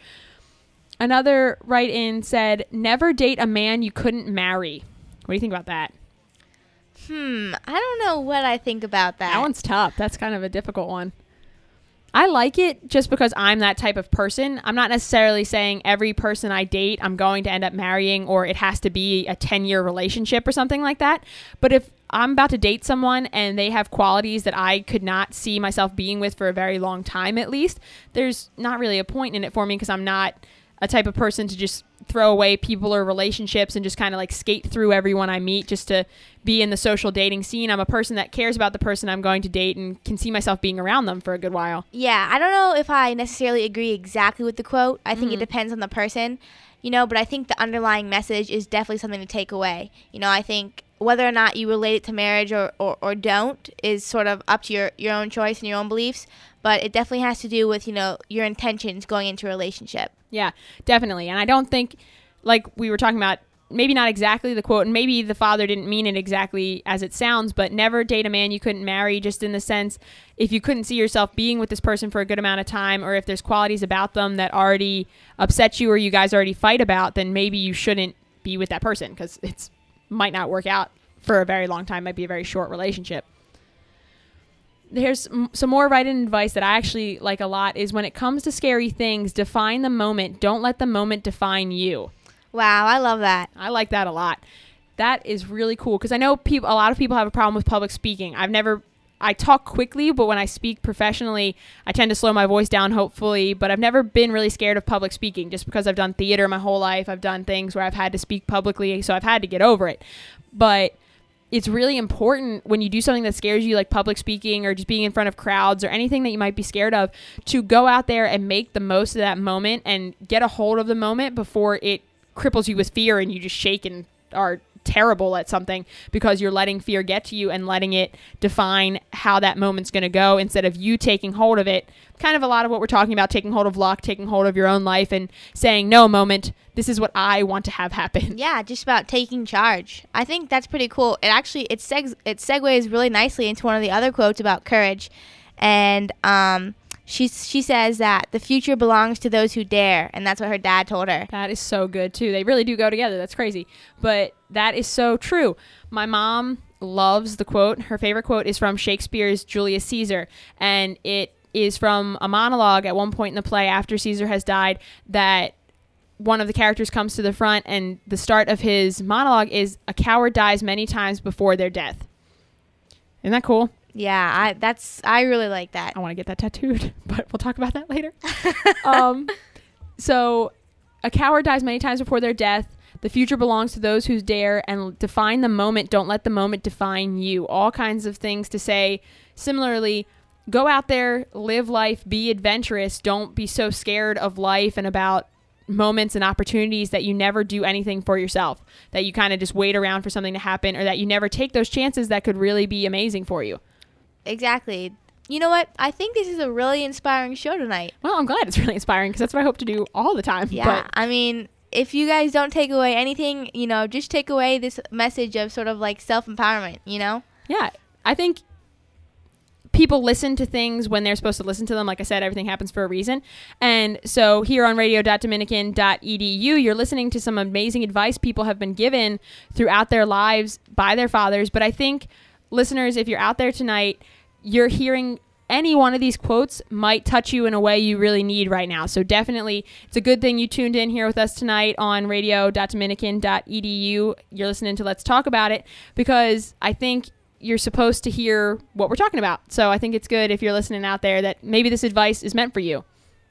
Another write-in said, never date a man you couldn't marry. What do you think about that? Hmm. I don't know what I think about that. That one's tough. That's kind of a difficult one. I like it just because I'm that type of person. I'm not necessarily saying every person I date I'm going to end up marrying or it has to be a ten-year relationship or something like that. But if I'm about to date someone and they have qualities that I could not see myself being with for a very long time at least, there's not really a point in it for me because I'm not a type of person to just throw away people or relationships and just kind of like skate through everyone I meet just to be in the social dating scene. I'm a person that cares about the person I'm going to date and can see myself being around them for a good while. Yeah, I don't know if I necessarily agree exactly with the quote. I think Mhm. it depends on the person, you know, but I think the underlying message is definitely something to take away. You know, I think whether or not you relate it to marriage or, or, or don't is sort of up to your, your own choice and your own beliefs, but it definitely has to do with, you know, your intentions going into a relationship. Yeah, definitely. And I don't think, like we were talking about, maybe not exactly the quote, and maybe the father didn't mean it exactly as it sounds, but never date a man you couldn't marry, just in the sense, if you couldn't see yourself being with this person for a good amount of time, or if there's qualities about them that already upset you or you guys already fight about, then maybe you shouldn't be with that person because it's might not work out for a very long time, might be a very short relationship. Here's some more write-in advice that I actually like a lot is when it comes to scary things, define the moment. Don't let the moment define you. Wow, I love that. I like that a lot. That is really cool because I know people. A lot of people have a problem with public speaking. I've never, I talk quickly, but when I speak professionally, I tend to slow my voice down, hopefully. But I've never been really scared of public speaking just because I've done theater my whole life. I've done things where I've had to speak publicly, so I've had to get over it. But it's really important when you do something that scares you, like public speaking or just being in front of crowds or anything that you might be scared of, to go out there and make the most of that moment and get a hold of the moment before it cripples you with fear and you just shake and are terrible at something because you're letting fear get to you and letting it define how that moment's going to go instead of you taking hold of it. Kind of a lot of what we're talking about, taking hold of luck, taking hold of your own life and saying, no, moment, this is what I want to have happen. Yeah, just about taking charge. I think that's pretty cool. It actually, it, seg- it segues really nicely into one of the other quotes about courage. And um, she, she says that the future belongs to those who dare. And that's what her dad told her. That is so good, too. They really do go together. That's crazy. But that is so true. My mom loves the quote. Her favorite quote is from Shakespeare's Julius Caesar. And it is from a monologue at one point in the play after Caesar has died that one of the characters comes to the front and the start of his monologue is, a coward dies many times before their death. Isn't that cool? Yeah, I that's I really like that. I want to get that tattooed, but we'll talk about that later. um, so a coward dies many times before their death. The future belongs to those who dare, and define the moment. Don't let the moment define you. All kinds of things to say. Similarly, go out there, live life, be adventurous. Don't be so scared of life and about moments and opportunities that you never do anything for yourself, that you kind of just wait around for something to happen, or that you never take those chances that could really be amazing for you. Exactly. You know what? I think this is a really inspiring show tonight. Well, I'm glad it's really inspiring because that's what I hope to do all the time. Yeah, But I mean, if you guys don't take away anything, you know, just take away this message of sort of like self-empowerment, you know? Yeah, I think people listen to things when they're supposed to listen to them. Like I said, everything happens for a reason. And so here on radio dot dominican dot e d u, you're listening to some amazing advice people have been given throughout their lives by their fathers. But I think, listeners, if you're out there tonight, you're hearing any one of these quotes might touch you in a way you really need right now. So definitely, it's a good thing you tuned in here with us tonight on radio dot dominican dot e d u. You're listening to Let's Talk About It, because I think you're supposed to hear what we're talking about. So I think it's good if you're listening out there that maybe this advice is meant for you.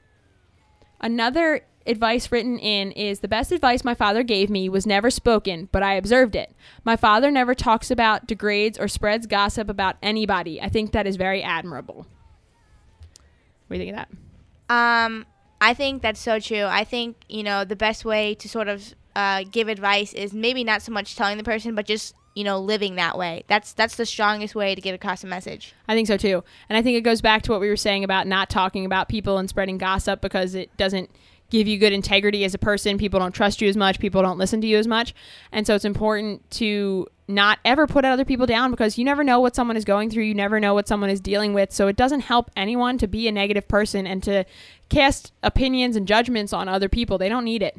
Another advice written in is, the best advice my father gave me was never spoken, but I observed it. My father never talks about, degrades, or spreads gossip about anybody. I think that is very admirable. What do you think of that? Um, I think that's so true. I think, you know, the best way to sort of uh, give advice is maybe not so much telling the person, but just, you know, living that way. That's that's the strongest way to get across a message. I think so too. And I think it goes back to what we were saying about not talking about people and spreading gossip, because it doesn't give you good integrity as a person. People don't trust you as much. People don't listen to you as much. And so it's important to not ever put other people down, because you never know what someone is going through. You never know what someone is dealing with. So it doesn't help anyone to be a negative person and to cast opinions and judgments on other people. They don't need it.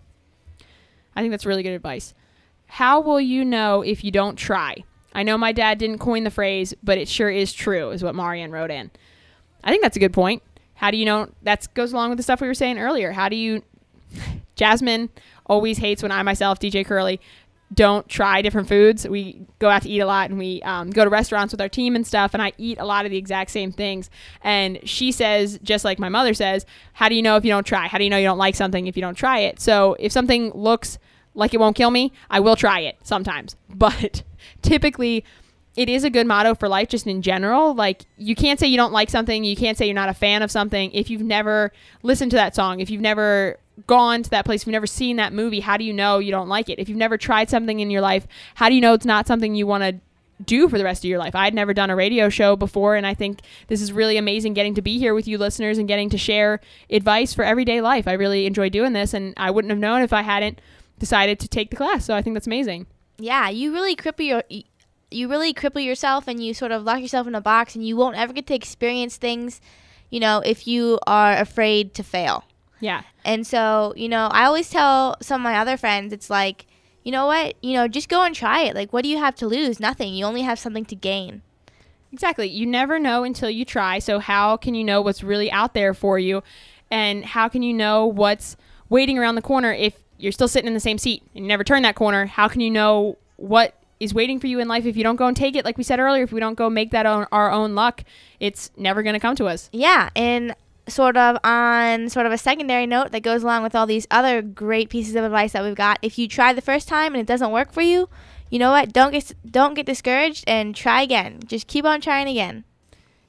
I think that's really good advice. How will you know if you don't try? I know my dad didn't coin the phrase, but it sure is true, is what Marianne wrote in. I think that's a good point. How do you know? That goes along with the stuff we were saying earlier. How do you... Jasmine always hates when I myself, D J Curly, don't try different foods. We go out to eat a lot, and we um, go to restaurants with our team and stuff, and I eat a lot of the exact same things. And she says, just like my mother says, how do you know if you don't try? How do you know you don't like something if you don't try it? So if something looks like it won't kill me, I will try it sometimes. But typically, it is a good motto for life, just in general. Like, you can't say you don't like something. You can't say you're not a fan of something if you've never listened to that song, if you've never gone to that place, if you've never seen that movie. How do you know you don't like it? If you've never tried something in your life, how do you know it's not something you want to do for the rest of your life? I'd never done a radio show before, and I think this is really amazing getting to be here with you listeners and getting to share advice for everyday life. I really enjoy doing this, and I wouldn't have known if I hadn't decided to take the class. So I think that's amazing. Yeah, you really cripple your you really cripple yourself, and you sort of lock yourself in a box, and you won't ever get to experience things, you know, if you are afraid to fail. Yeah. And so, you know, I always tell some of my other friends, it's like, you know what, you know, just go and try it. Like, what do you have to lose? Nothing. You only have something to gain. Exactly. You never know until you try. So how can you know what's really out there for you? And how can you know what's waiting around the corner if you're still sitting in the same seat and you never turn that corner? How can you know what is waiting for you in life if you don't go and take it? Like we said earlier, if we don't go make that own, our own luck, it's never going to come to us. Yeah. And sort of on sort of a secondary note that goes along with all these other great pieces of advice that we've got, if you try the first time and it doesn't work for you, you know what? Don't get don't get discouraged and try again. Just keep on trying again.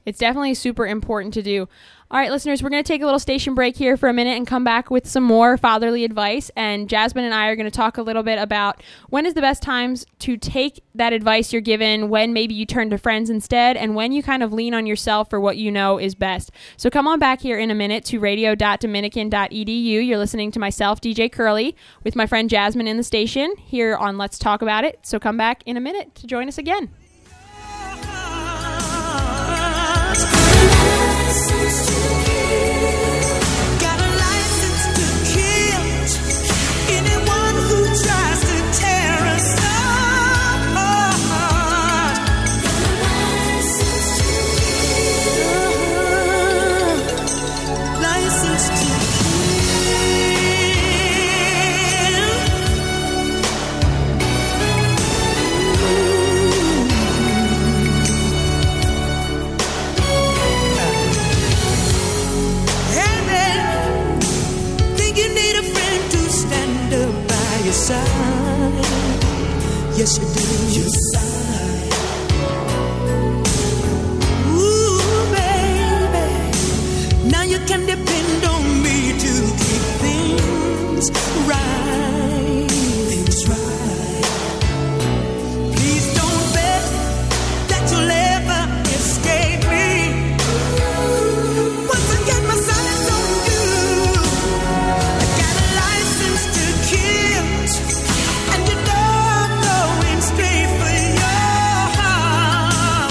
It's definitely super important to do. All right, listeners, we're going to take a little station break here for a minute and come back with some more fatherly advice. And Jasmine and I are going to talk a little bit about when is the best times to take that advice you're given, when maybe you turn to friends instead, and when you kind of lean on yourself for what you know is best. So come on back here in a minute to radio dot dominican dot e d u. You're listening to myself, D J Curly, with my friend Jasmine in the station here on Let's Talk About It. So come back in a minute to join us again. Yes, you do. Your side. Ooh, baby. Now you can depend on me to keep things right. Things right. Please don't bet that you'll ever escape me. Once again, my son is on you. I got a license to kill, and you know straight for your heart.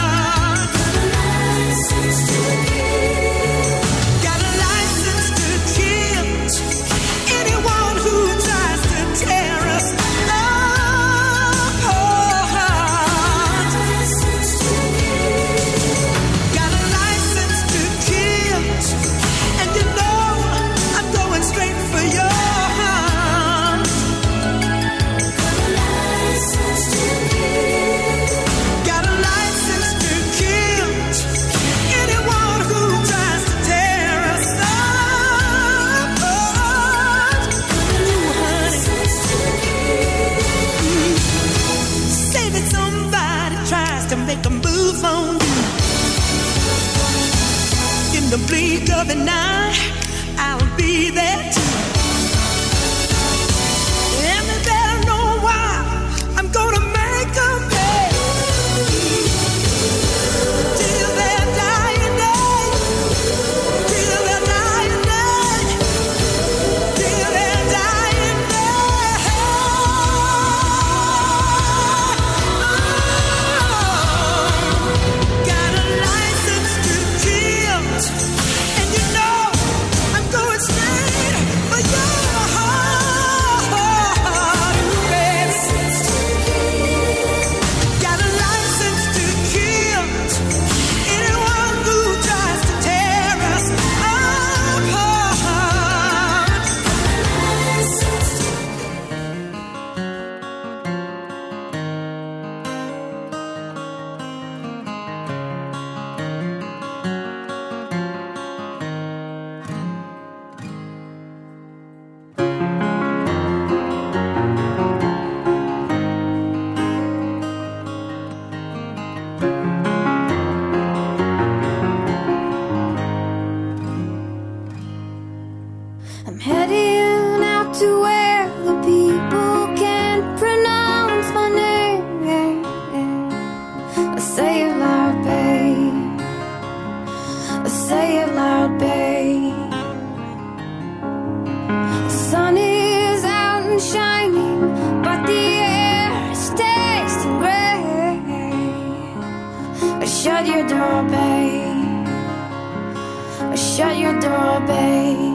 Got a license to kill anyone who tries to tear us apart. Got a license to kill, and you know I'm going straight for your heart. Got a license to kill anyone who tries to tear us apart. Ooh, honey. Say that somebody tries to make a move on you. In the blink of an eye, I'll be there too. And they better know why I'm gonna make them pay. Till their dying day. Till their dying day. Till their dying day. Oh, got a license to kill, and you know I'm going straight for your heart, baby. Got a license to kill anyone who tries to tear us apart. I'm heading out to where the people can't pronounce my name. I say it loud, babe. I say it loud, babe. The sun is out and shining, but the air is tasting gray. Shut your door, babe. Shut your door, babe.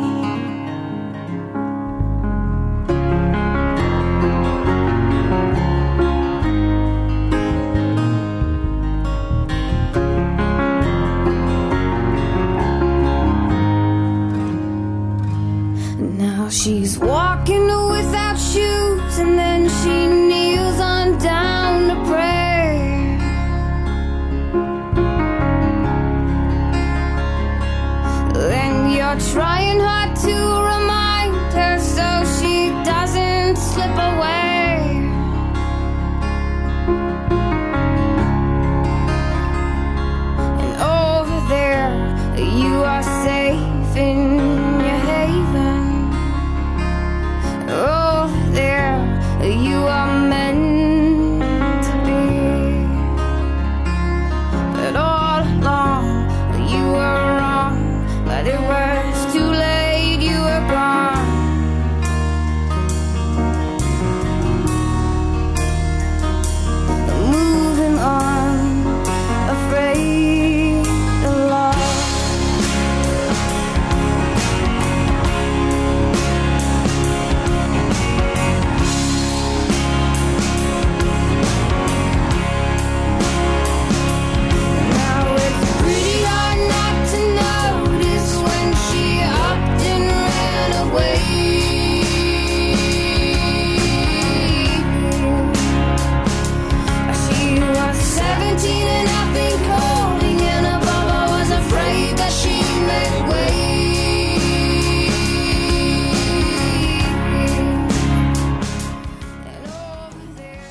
Now she's walking without shoes, and then she kneels on down to pray. Then you're trying hard to remind her so she doesn't slip away. And oh,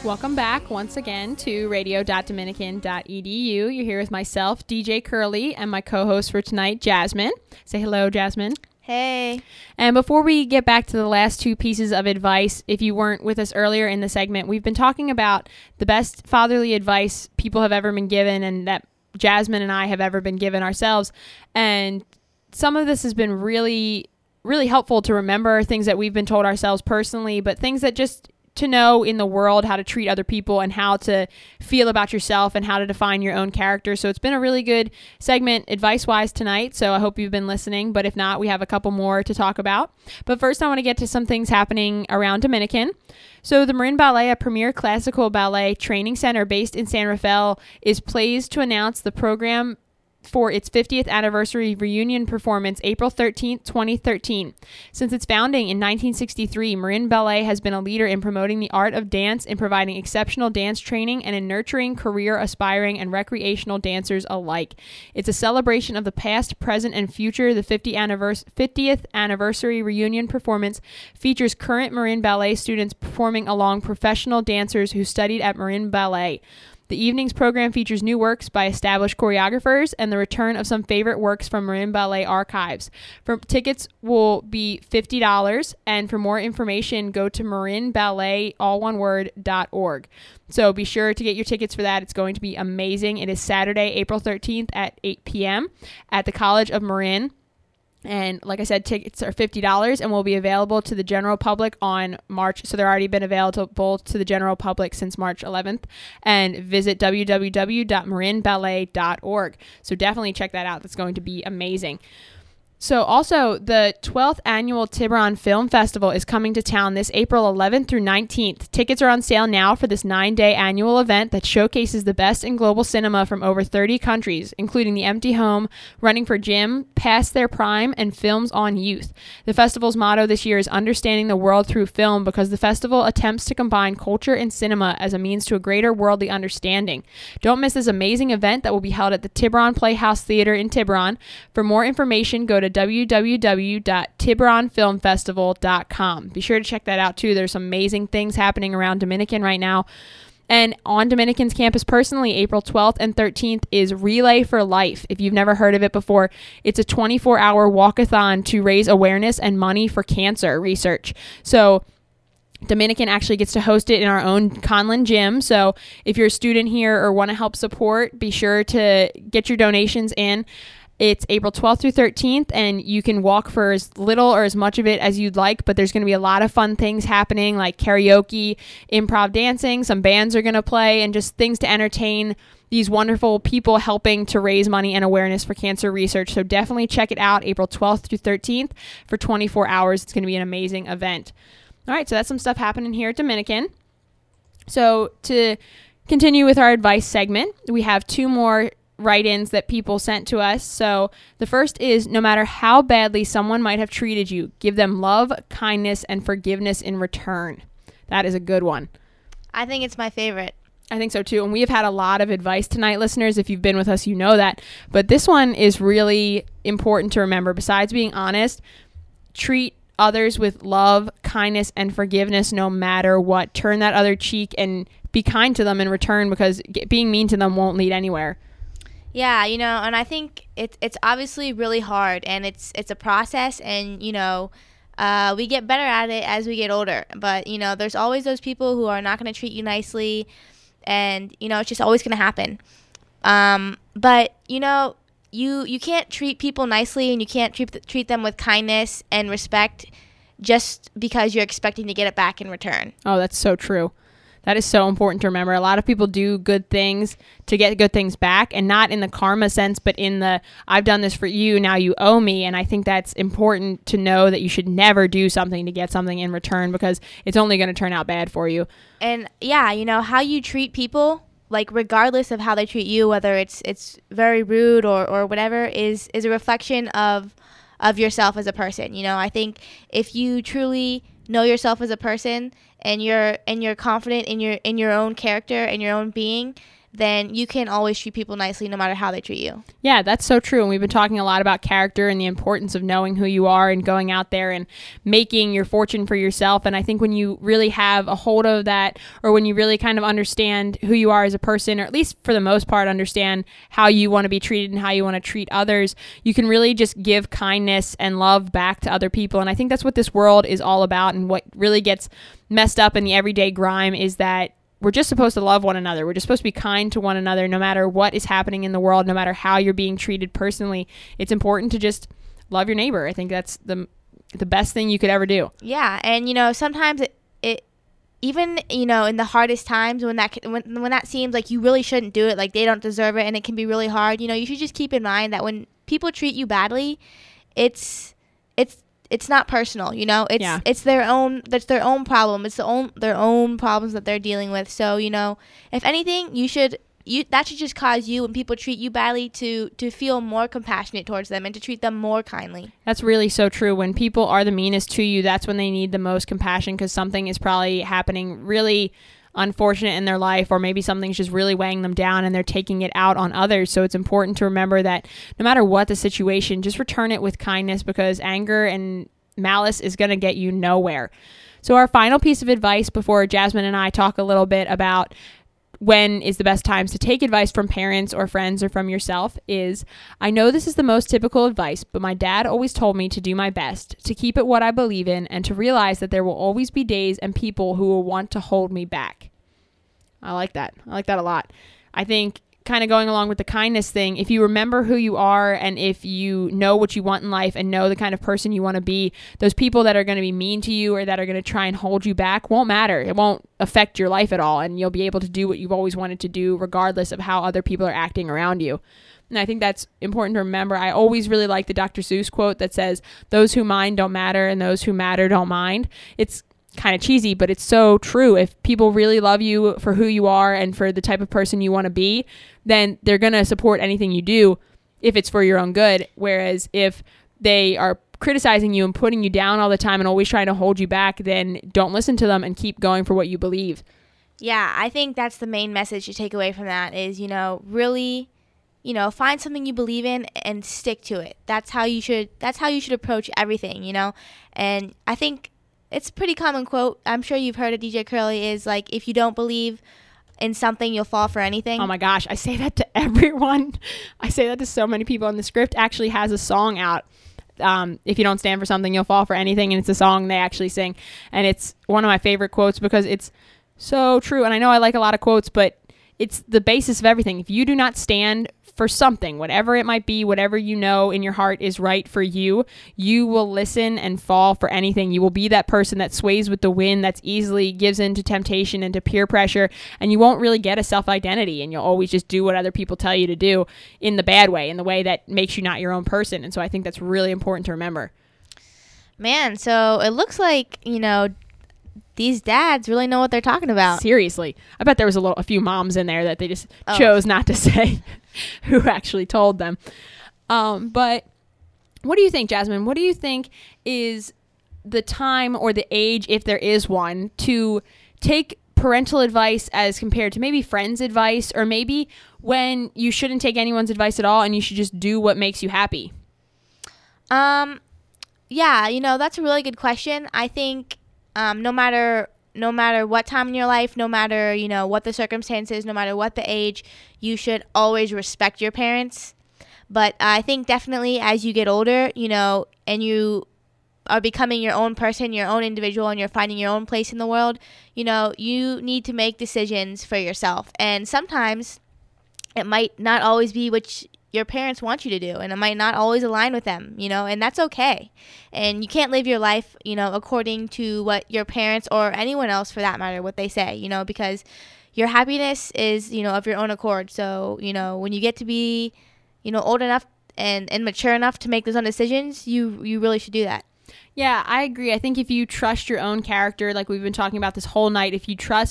Welcome back once again to radio dot dominican dot e d u. You're here with myself, D J Curly, and my co-host for tonight, Jasmine. Say hello, Jasmine. Hey. And before we get back to the last two pieces of advice, if you weren't with us earlier in the segment, we've been talking about the best fatherly advice people have ever been given and that Jasmine and I have ever been given ourselves. And some of this has been really, really helpful to remember, things that we've been told ourselves personally, but things that just to know in the world how to treat other people and how to feel about yourself and how to define your own character. So it's been a really good segment advice-wise tonight, so I hope you've been listening, but if not, we have a couple more to talk about. But first I want to get to some things happening around Dominican. So the Marin Ballet, a premier classical ballet training center based in San Rafael, is pleased to announce the program for its fiftieth anniversary reunion performance April thirteenth, twenty thirteen. Since its founding in nineteen sixty-three, Marin Ballet has been a leader in promoting the art of dance, in providing exceptional dance training, and in nurturing career aspiring and recreational dancers alike. It's a celebration of the past, present, and future. The fiftieth anniversary reunion performance features current Marin Ballet students performing along professional dancers who studied at Marin Ballet. The evening's program features new works by established choreographers and the return of some favorite works from Marin Ballet archives. For tickets will be fifty dollars, and for more information, go to marin ballet, all one word, dot org. So be sure to get your tickets for that. It's going to be amazing. It is Saturday, April thirteenth at eight p.m. at the College of Marin. And like I said, tickets are fifty dollars and will be available to the general public on March. So they're already been available to the general public since March eleventh. And visit w w w dot marin ballet dot org. So definitely check that out. That's going to be amazing. So also, the twelfth annual Tiburon Film Festival is coming to town this April eleventh through nineteenth. Tickets are on sale now for this nine-day annual event that showcases the best in global cinema from over thirty countries, including The Empty Home, Running for Jim, Past Their Prime, and Films on Youth. The festival's motto this year is Understanding the World Through Film, because the festival attempts to combine culture and cinema as a means to a greater worldly understanding. Don't miss this amazing event that will be held at the Tiburon Playhouse Theater in Tiburon. For more information, go to w w w dot tiburon film festival dot com. Be sure to check that out too. There's some amazing things happening around Dominican right now. And on Dominican's campus personally, April twelfth and thirteenth is Relay for Life. If you've never heard of it before, it's a twenty-four hour walkathon to raise awareness and money for cancer research. So Dominican actually gets to host it in our own Conlin gym. So if you're a student here or want to help support, be sure to get your donations in. It's April twelfth through thirteenth, and you can walk for as little or as much of it as you'd like, but there's going to be a lot of fun things happening like karaoke, improv dancing, some bands are going to play, and just things to entertain these wonderful people helping to raise money and awareness for cancer research. So definitely check it out, April twelfth through thirteenth for twenty-four hours. It's going to be an amazing event. All right, so that's some stuff happening here at Dominican. So to continue with our advice segment, we have two more write-ins that people sent to us. So the first is, no matter how badly someone might have treated you, give them love, kindness, and forgiveness in return. That is a good one. I think it's my favorite. I think so too. And we have had a lot of advice tonight, listeners. If you've been with us, you know that. But this one is really important to remember. Besides being honest, treat others with love, kindness, and forgiveness no matter what. Turn that other cheek and be kind to them in return, because being mean to them won't lead anywhere. Yeah, you know, and I think it's it's obviously really hard, and it's it's a process, and, you know, uh, we get better at it as we get older. But, you know, there's always those people who are not going to treat you nicely, and, you know, it's just always going to happen. Um, but, you know, you you can't treat people nicely, and you can't treat treat them with kindness and respect just because you're expecting to get it back in return. Oh, that's so true. That is so important to remember. A lot of people do good things to get good things back, and not in the karma sense, but in the, I've done this for you, now you owe me. And I think that's important to know, that you should never do something to get something in return, because it's only going to turn out bad for you. And yeah, you know, how you treat people, like regardless of how they treat you, whether it's it's very rude or, or whatever, is, is a reflection of of yourself as a person. You know, I think if you truly know yourself as a person, and you're and you're confident in your in your own character and your own being, then you can always treat people nicely no matter how they treat you. Yeah, that's so true. And we've been talking a lot about character and the importance of knowing who you are and going out there and making your fortune for yourself. And I think when you really have a hold of that, or when you really kind of understand who you are as a person, or at least for the most part understand how you want to be treated and how you want to treat others, you can really just give kindness and love back to other people. And I think that's what this world is all about. And what really gets messed up in the everyday grime is that we're just supposed to love one another. We're just supposed to be kind to one another no matter what is happening in the world, no matter how you're being treated personally. It's important to just love your neighbor. I think that's the the best thing you could ever do. Yeah, and you know, sometimes it, it even, you know, in the hardest times when that when when that seems like you really shouldn't do it, like they don't deserve it and it can be really hard, you know, you should just keep in mind that when people treat you badly, it's it's it's not personal, you know. It's yeah. it's their own that's their own problem. It's the own their own problems that they're dealing with. So, you know, if anything, you should you that should just cause you, when people treat you badly, to to feel more compassionate towards them and to treat them more kindly. That's really so true. When people are the meanest to you, that's when they need the most compassion, because something is probably happening really unfortunate in their life, or maybe something's just really weighing them down and they're taking it out on others. So it's important to remember that no matter what the situation, just return it with kindness, because anger and malice is going to get you nowhere. So our final piece of advice before Jasmine and I talk a little bit about when is the best times to take advice from parents or friends or from yourself is, I know this is the most typical advice, but my dad always told me to do my best, to keep it what I believe in, and to realize that there will always be days and people who will want to hold me back. I like that. I like that a lot. I think kind of going along with the kindness thing, if you remember who you are and if you know what you want in life and know the kind of person you want to be, those people that are going to be mean to you or that are going to try and hold you back won't matter. It won't affect your life at all, and you'll be able to do what you've always wanted to do regardless of how other people are acting around you. And I think that's important to remember. I always really like the Doctor Seuss quote that says, those who mind don't matter and those who matter don't mind. It's kind of cheesy, but it's so true. If people really love you for who you are and for the type of person you want to be, then they're going to support anything you do if it's for your own good. Whereas if they are criticizing you and putting you down all the time and always trying to hold you back, then don't listen to them and keep going for what you believe. Yeah, I think that's the main message to take away from that is, you know, really, you know, find something you believe in and stick to it. That's how you should, that's how you should approach everything, you know? And I think it's a pretty common quote. I'm sure you've heard of D J Curley, is like, if you don't believe in something, you'll fall for anything. Oh my gosh, I say that to everyone. I say that to so many people. And the script actually has a song out. Um, if you don't stand for something, you'll fall for anything. And it's a song they actually sing. And it's one of my favorite quotes because it's so true. And I know I like a lot of quotes, but it's the basis of everything. If you do not stand for something, whatever it might be, whatever you know in your heart is right for you, you will listen and fall for anything. You will be that person that sways with the wind, that's easily gives in to temptation and to peer pressure, and you won't really get a self-identity, and you'll always just do what other people tell you to do in the bad way, in the way that makes you not your own person. And so I think that's really important to remember. Man, so it looks like, you know, these dads really know what they're talking about. Seriously. I bet there was a, little, a few moms in there that they just oh. chose not to say who actually told them. Um, but what do you think, Jasmine? What do you think is the time or the age, if there is one, to take parental advice as compared to maybe friends' advice, or maybe when you shouldn't take anyone's advice at all and you should just do what makes you happy? Um, yeah, you know, that's a really good question. I think Um, no matter no matter what time in your life, no matter, you know, what the circumstances, no matter what the age, you should always respect your parents. But I think definitely as you get older, you know, and you are becoming your own person, your own individual, and you're finding your own place in the world, you know, you need to make decisions for yourself. And sometimes it might not always be what your parents want you to do, and it might not always align with them, you know, and that's okay. And you can't live your life, you know, according to what your parents or anyone else for that matter, what they say, you know, because your happiness is, you know, of your own accord. So, you know, when you get to be, you know, old enough and, and mature enough to make those own decisions, you, you really should do that. Yeah, I agree. I think if you trust your own character, like we've been talking about this whole night, if you trust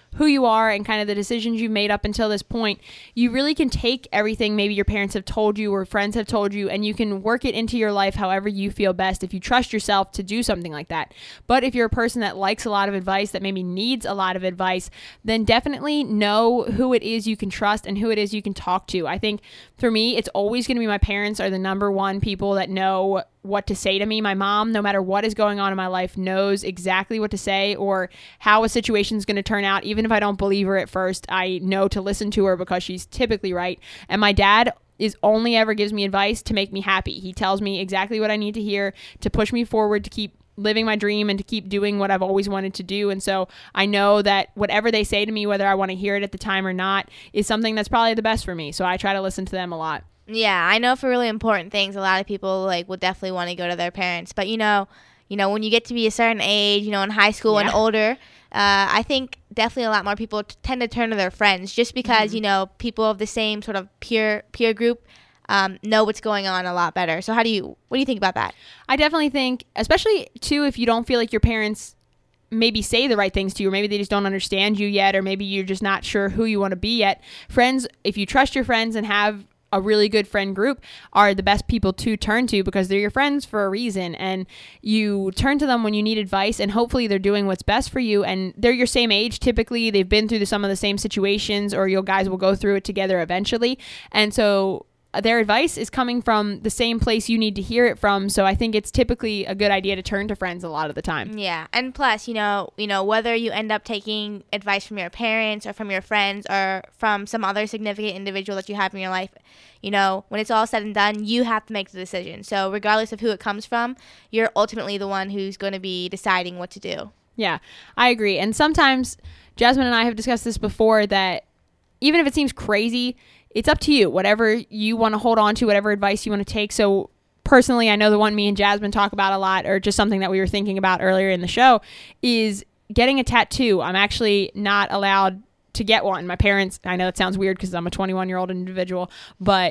who you are and kind of the decisions you've made up until this point, you really can take everything maybe your parents have told you or friends have told you, and you can work it into your life however you feel best if you trust yourself to do something like that. But if you're a person that likes a lot of advice, that maybe needs a lot of advice, then definitely know who it is you can trust and who it is you can talk to. I think for me, it's always going to be my parents are the number one people that know what to say to me. My mom, no matter what is going on in my life, knows exactly what to say or how a situation is going to turn out. Even if I don't believe her at first, I know to listen to her because she's typically right. And my dad is only ever gives me advice to make me happy. He tells me exactly what I need to hear to push me forward, to keep living my dream and to keep doing what I've always wanted to do. And so I know that whatever they say to me, whether I want to hear it at the time or not, is something that's probably the best for me. So I try to listen to them a lot. Yeah, I know for really important things, a lot of people like will definitely want to go to their parents. But you know, you know, when you get to be a certain age, you know, in high school Yeah. and older, uh, I think definitely a lot more people t- tend to turn to their friends, just because Mhm. you know people of the same sort of peer peer group um, know what's going on a lot better. So how do you what do you think about that? I definitely think, especially too, if you don't feel like your parents maybe say the right things to you, or maybe they just don't understand you yet, or maybe you're just not sure who you want to be yet. Friends, if you trust your friends and have a really good friend group, are the best people to turn to because they're your friends for a reason, and you turn to them when you need advice, and hopefully they're doing what's best for you, and they're your same age. Typically they've been through the, some of the same situations, or you guys will go through it together eventually, and so their advice is coming from the same place you need to hear it from. So I think it's typically a good idea to turn to friends a lot of the time. Yeah, and plus, you know, you know, whether you end up taking advice from your parents or from your friends or from some other significant individual that you have in your life, you know, when it's all said and done, you have to make the decision. So regardless of who it comes from, you're ultimately the one who's going to be deciding what to do. Yeah, I agree. And sometimes Jasmine and I have discussed this before, that even if it seems crazy, it's up to you, whatever you want to hold on to, whatever advice you want to take. So personally, I know the one me and Jasmine talk about a lot, or just something that we were thinking about earlier in the show, is getting a tattoo. I'm actually not allowed to get one. My parents, I know that sounds weird because I'm a twenty-one year old individual, but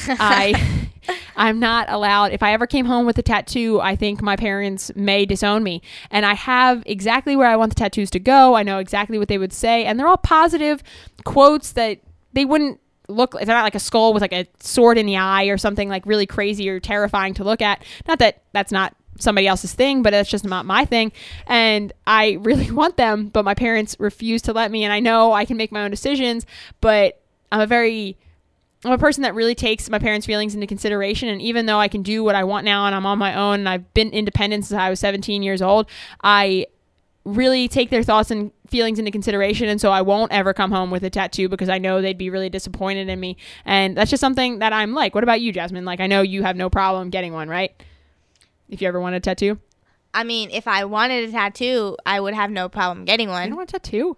I, I'm not allowed. If I ever came home with a tattoo, I think my parents may disown me. And I have exactly where I want the tattoos to go. I know exactly what they would say. And they're all positive quotes that they wouldn't look, it's not like a skull with like a sword in the eye or something like really crazy or terrifying to look at. Not that that's not somebody else's thing, but that's just not my thing. And I really want them, but my parents refuse to let me. And I know I can make my own decisions, but I'm a very, I'm a person that really takes my parents' feelings into consideration. And even though I can do what I want now and I'm on my own and I've been independent since I was seventeen years old, I really take their thoughts and feelings into consideration. And so I won't ever come home with a tattoo because I know they'd be really disappointed in me. And that's just something that I'm like. What about you, Jasmine? Like, I know you have no problem getting one, right? If you ever want a tattoo? I mean, if I wanted a tattoo, I would have no problem getting I one. don't want a tattoo.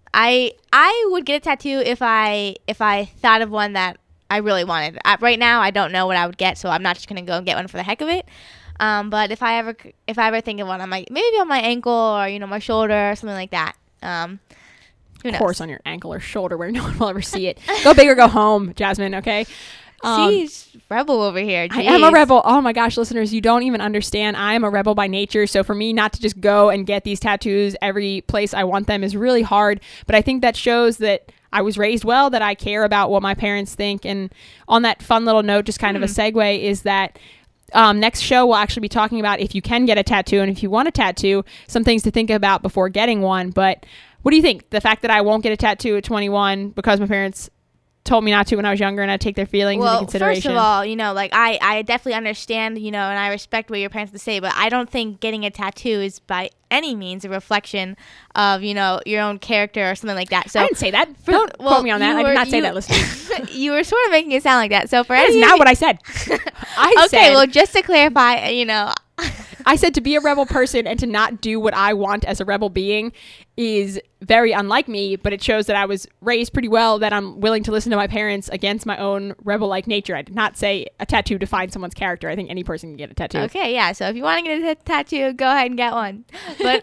I I would get a tattoo if I if I thought of one that I really wanted. I, right now, I don't know what I would get, so I'm not just gonna go and get one for the heck of it. Um, but if I ever if I ever think of one, I'm like maybe on my ankle or you know my shoulder or something like that. Um, who knows? Of course, on your ankle or shoulder where no one will ever see it. Go big or go home, Jasmine. Okay. Um, She's rebel over here. I am a Jeez. rebel. Oh my gosh, listeners, you don't even understand. I am a rebel by nature. So for me not to just go and get these tattoos every place I want them is really hard. But I think that shows that I was raised well, that I care about what my parents think. And on that fun little note, just kind Hmm. of a segue, is that um, next show we'll actually be talking about if you can get a tattoo and if you want a tattoo, some things to think about before getting one. But what do you think? The fact that I won't get a tattoo at twenty-one because my parents told me not to when I was younger and I take their feelings Well, into consideration. first of all, you know, like I, I definitely understand, you know, and I respect what your parents have to say, but I don't think getting a tattoo is by any means a reflection of, you know, your own character or something like that. So I didn't say that. for- Don't well, quote me on that. you I did were- not say you- that, listeners. you were sort of making it sound like that. So for That is any not what I said. I okay, said, well, just to clarify, you know, I said to be a rebel person and to not do what I want as a rebel being is very unlike me, but it shows that I was raised pretty well, that I'm willing to listen to my parents against my own rebel-like nature. I did not say a tattoo defines someone's character. I think any person can get a tattoo. okay, yeah. So if you want to get a t- tattoo, go ahead and get one. But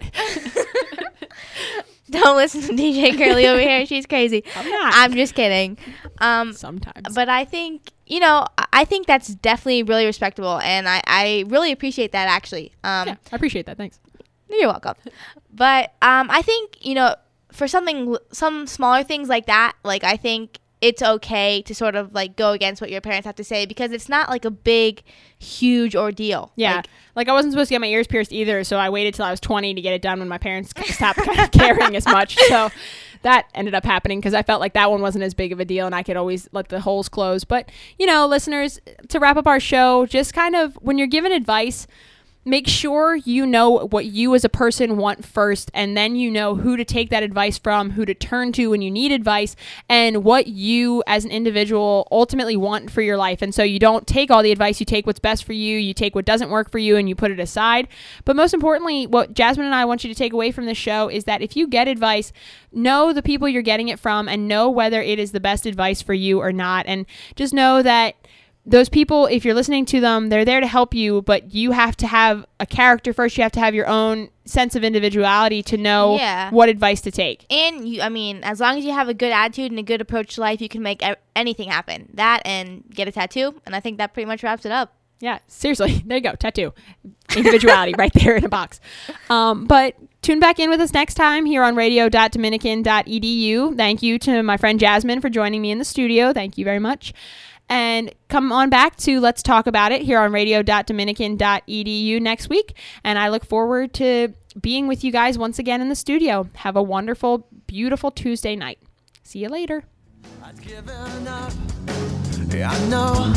don't listen to D J Curly over here. She's crazy. I'm not. I'm just kidding. Um, Sometimes. but I think, you know, I- I think that's definitely really respectable, and I, I really appreciate that, actually. Um, yeah, I appreciate that. Thanks. You're welcome. But um, I think, you know, for something, some smaller things like that, like I think it's okay to sort of like go against what your parents have to say because it's not like a big, huge ordeal. Yeah. Like, like I wasn't supposed to get my ears pierced either, so I waited till I was twenty to get it done when my parents stopped kind of caring as much. So that ended up happening because I felt like that one wasn't as big of a deal and I could always let the holes close. But, you know, listeners, to wrap up our show, just kind of when you're given advice, make sure you know what you as a person want first, and then you know who to take that advice from, who to turn to when you need advice, and what you as an individual ultimately want for your life. And so you don't take all the advice, you take what's best for you, you take what doesn't work for you, and you put it aside. But most importantly, what Jasmine and I want you to take away from this show is that if you get advice, know the people you're getting it from and know whether it is the best advice for you or not. And just know that those people, if you're listening to them, they're there to help you, but you have to have a character first. You have to have your own sense of individuality to know Yeah. what advice to take. And you, I mean, as long as you have a good attitude and a good approach to life, you can make e- anything happen. That and get a tattoo, and I think that pretty much wraps it up. Yeah, seriously. There you go. Tattoo. Individuality right there in a box. Um, but tune back in with us next time here on radio dot dominican dot e d u. Thank you to my friend Jasmine for joining me in the studio. Thank you very much. And come on back to Let's Talk About It here on radio dot dominican dot e d u next week. And I look forward to being with you guys once again in the studio. Have a wonderful, beautiful Tuesday night. See you later. I'd given up. Yeah, I know.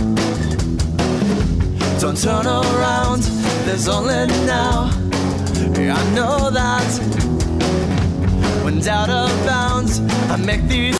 Don't turn around. There's only now. Yeah, I know that. When doubt abounds, I make these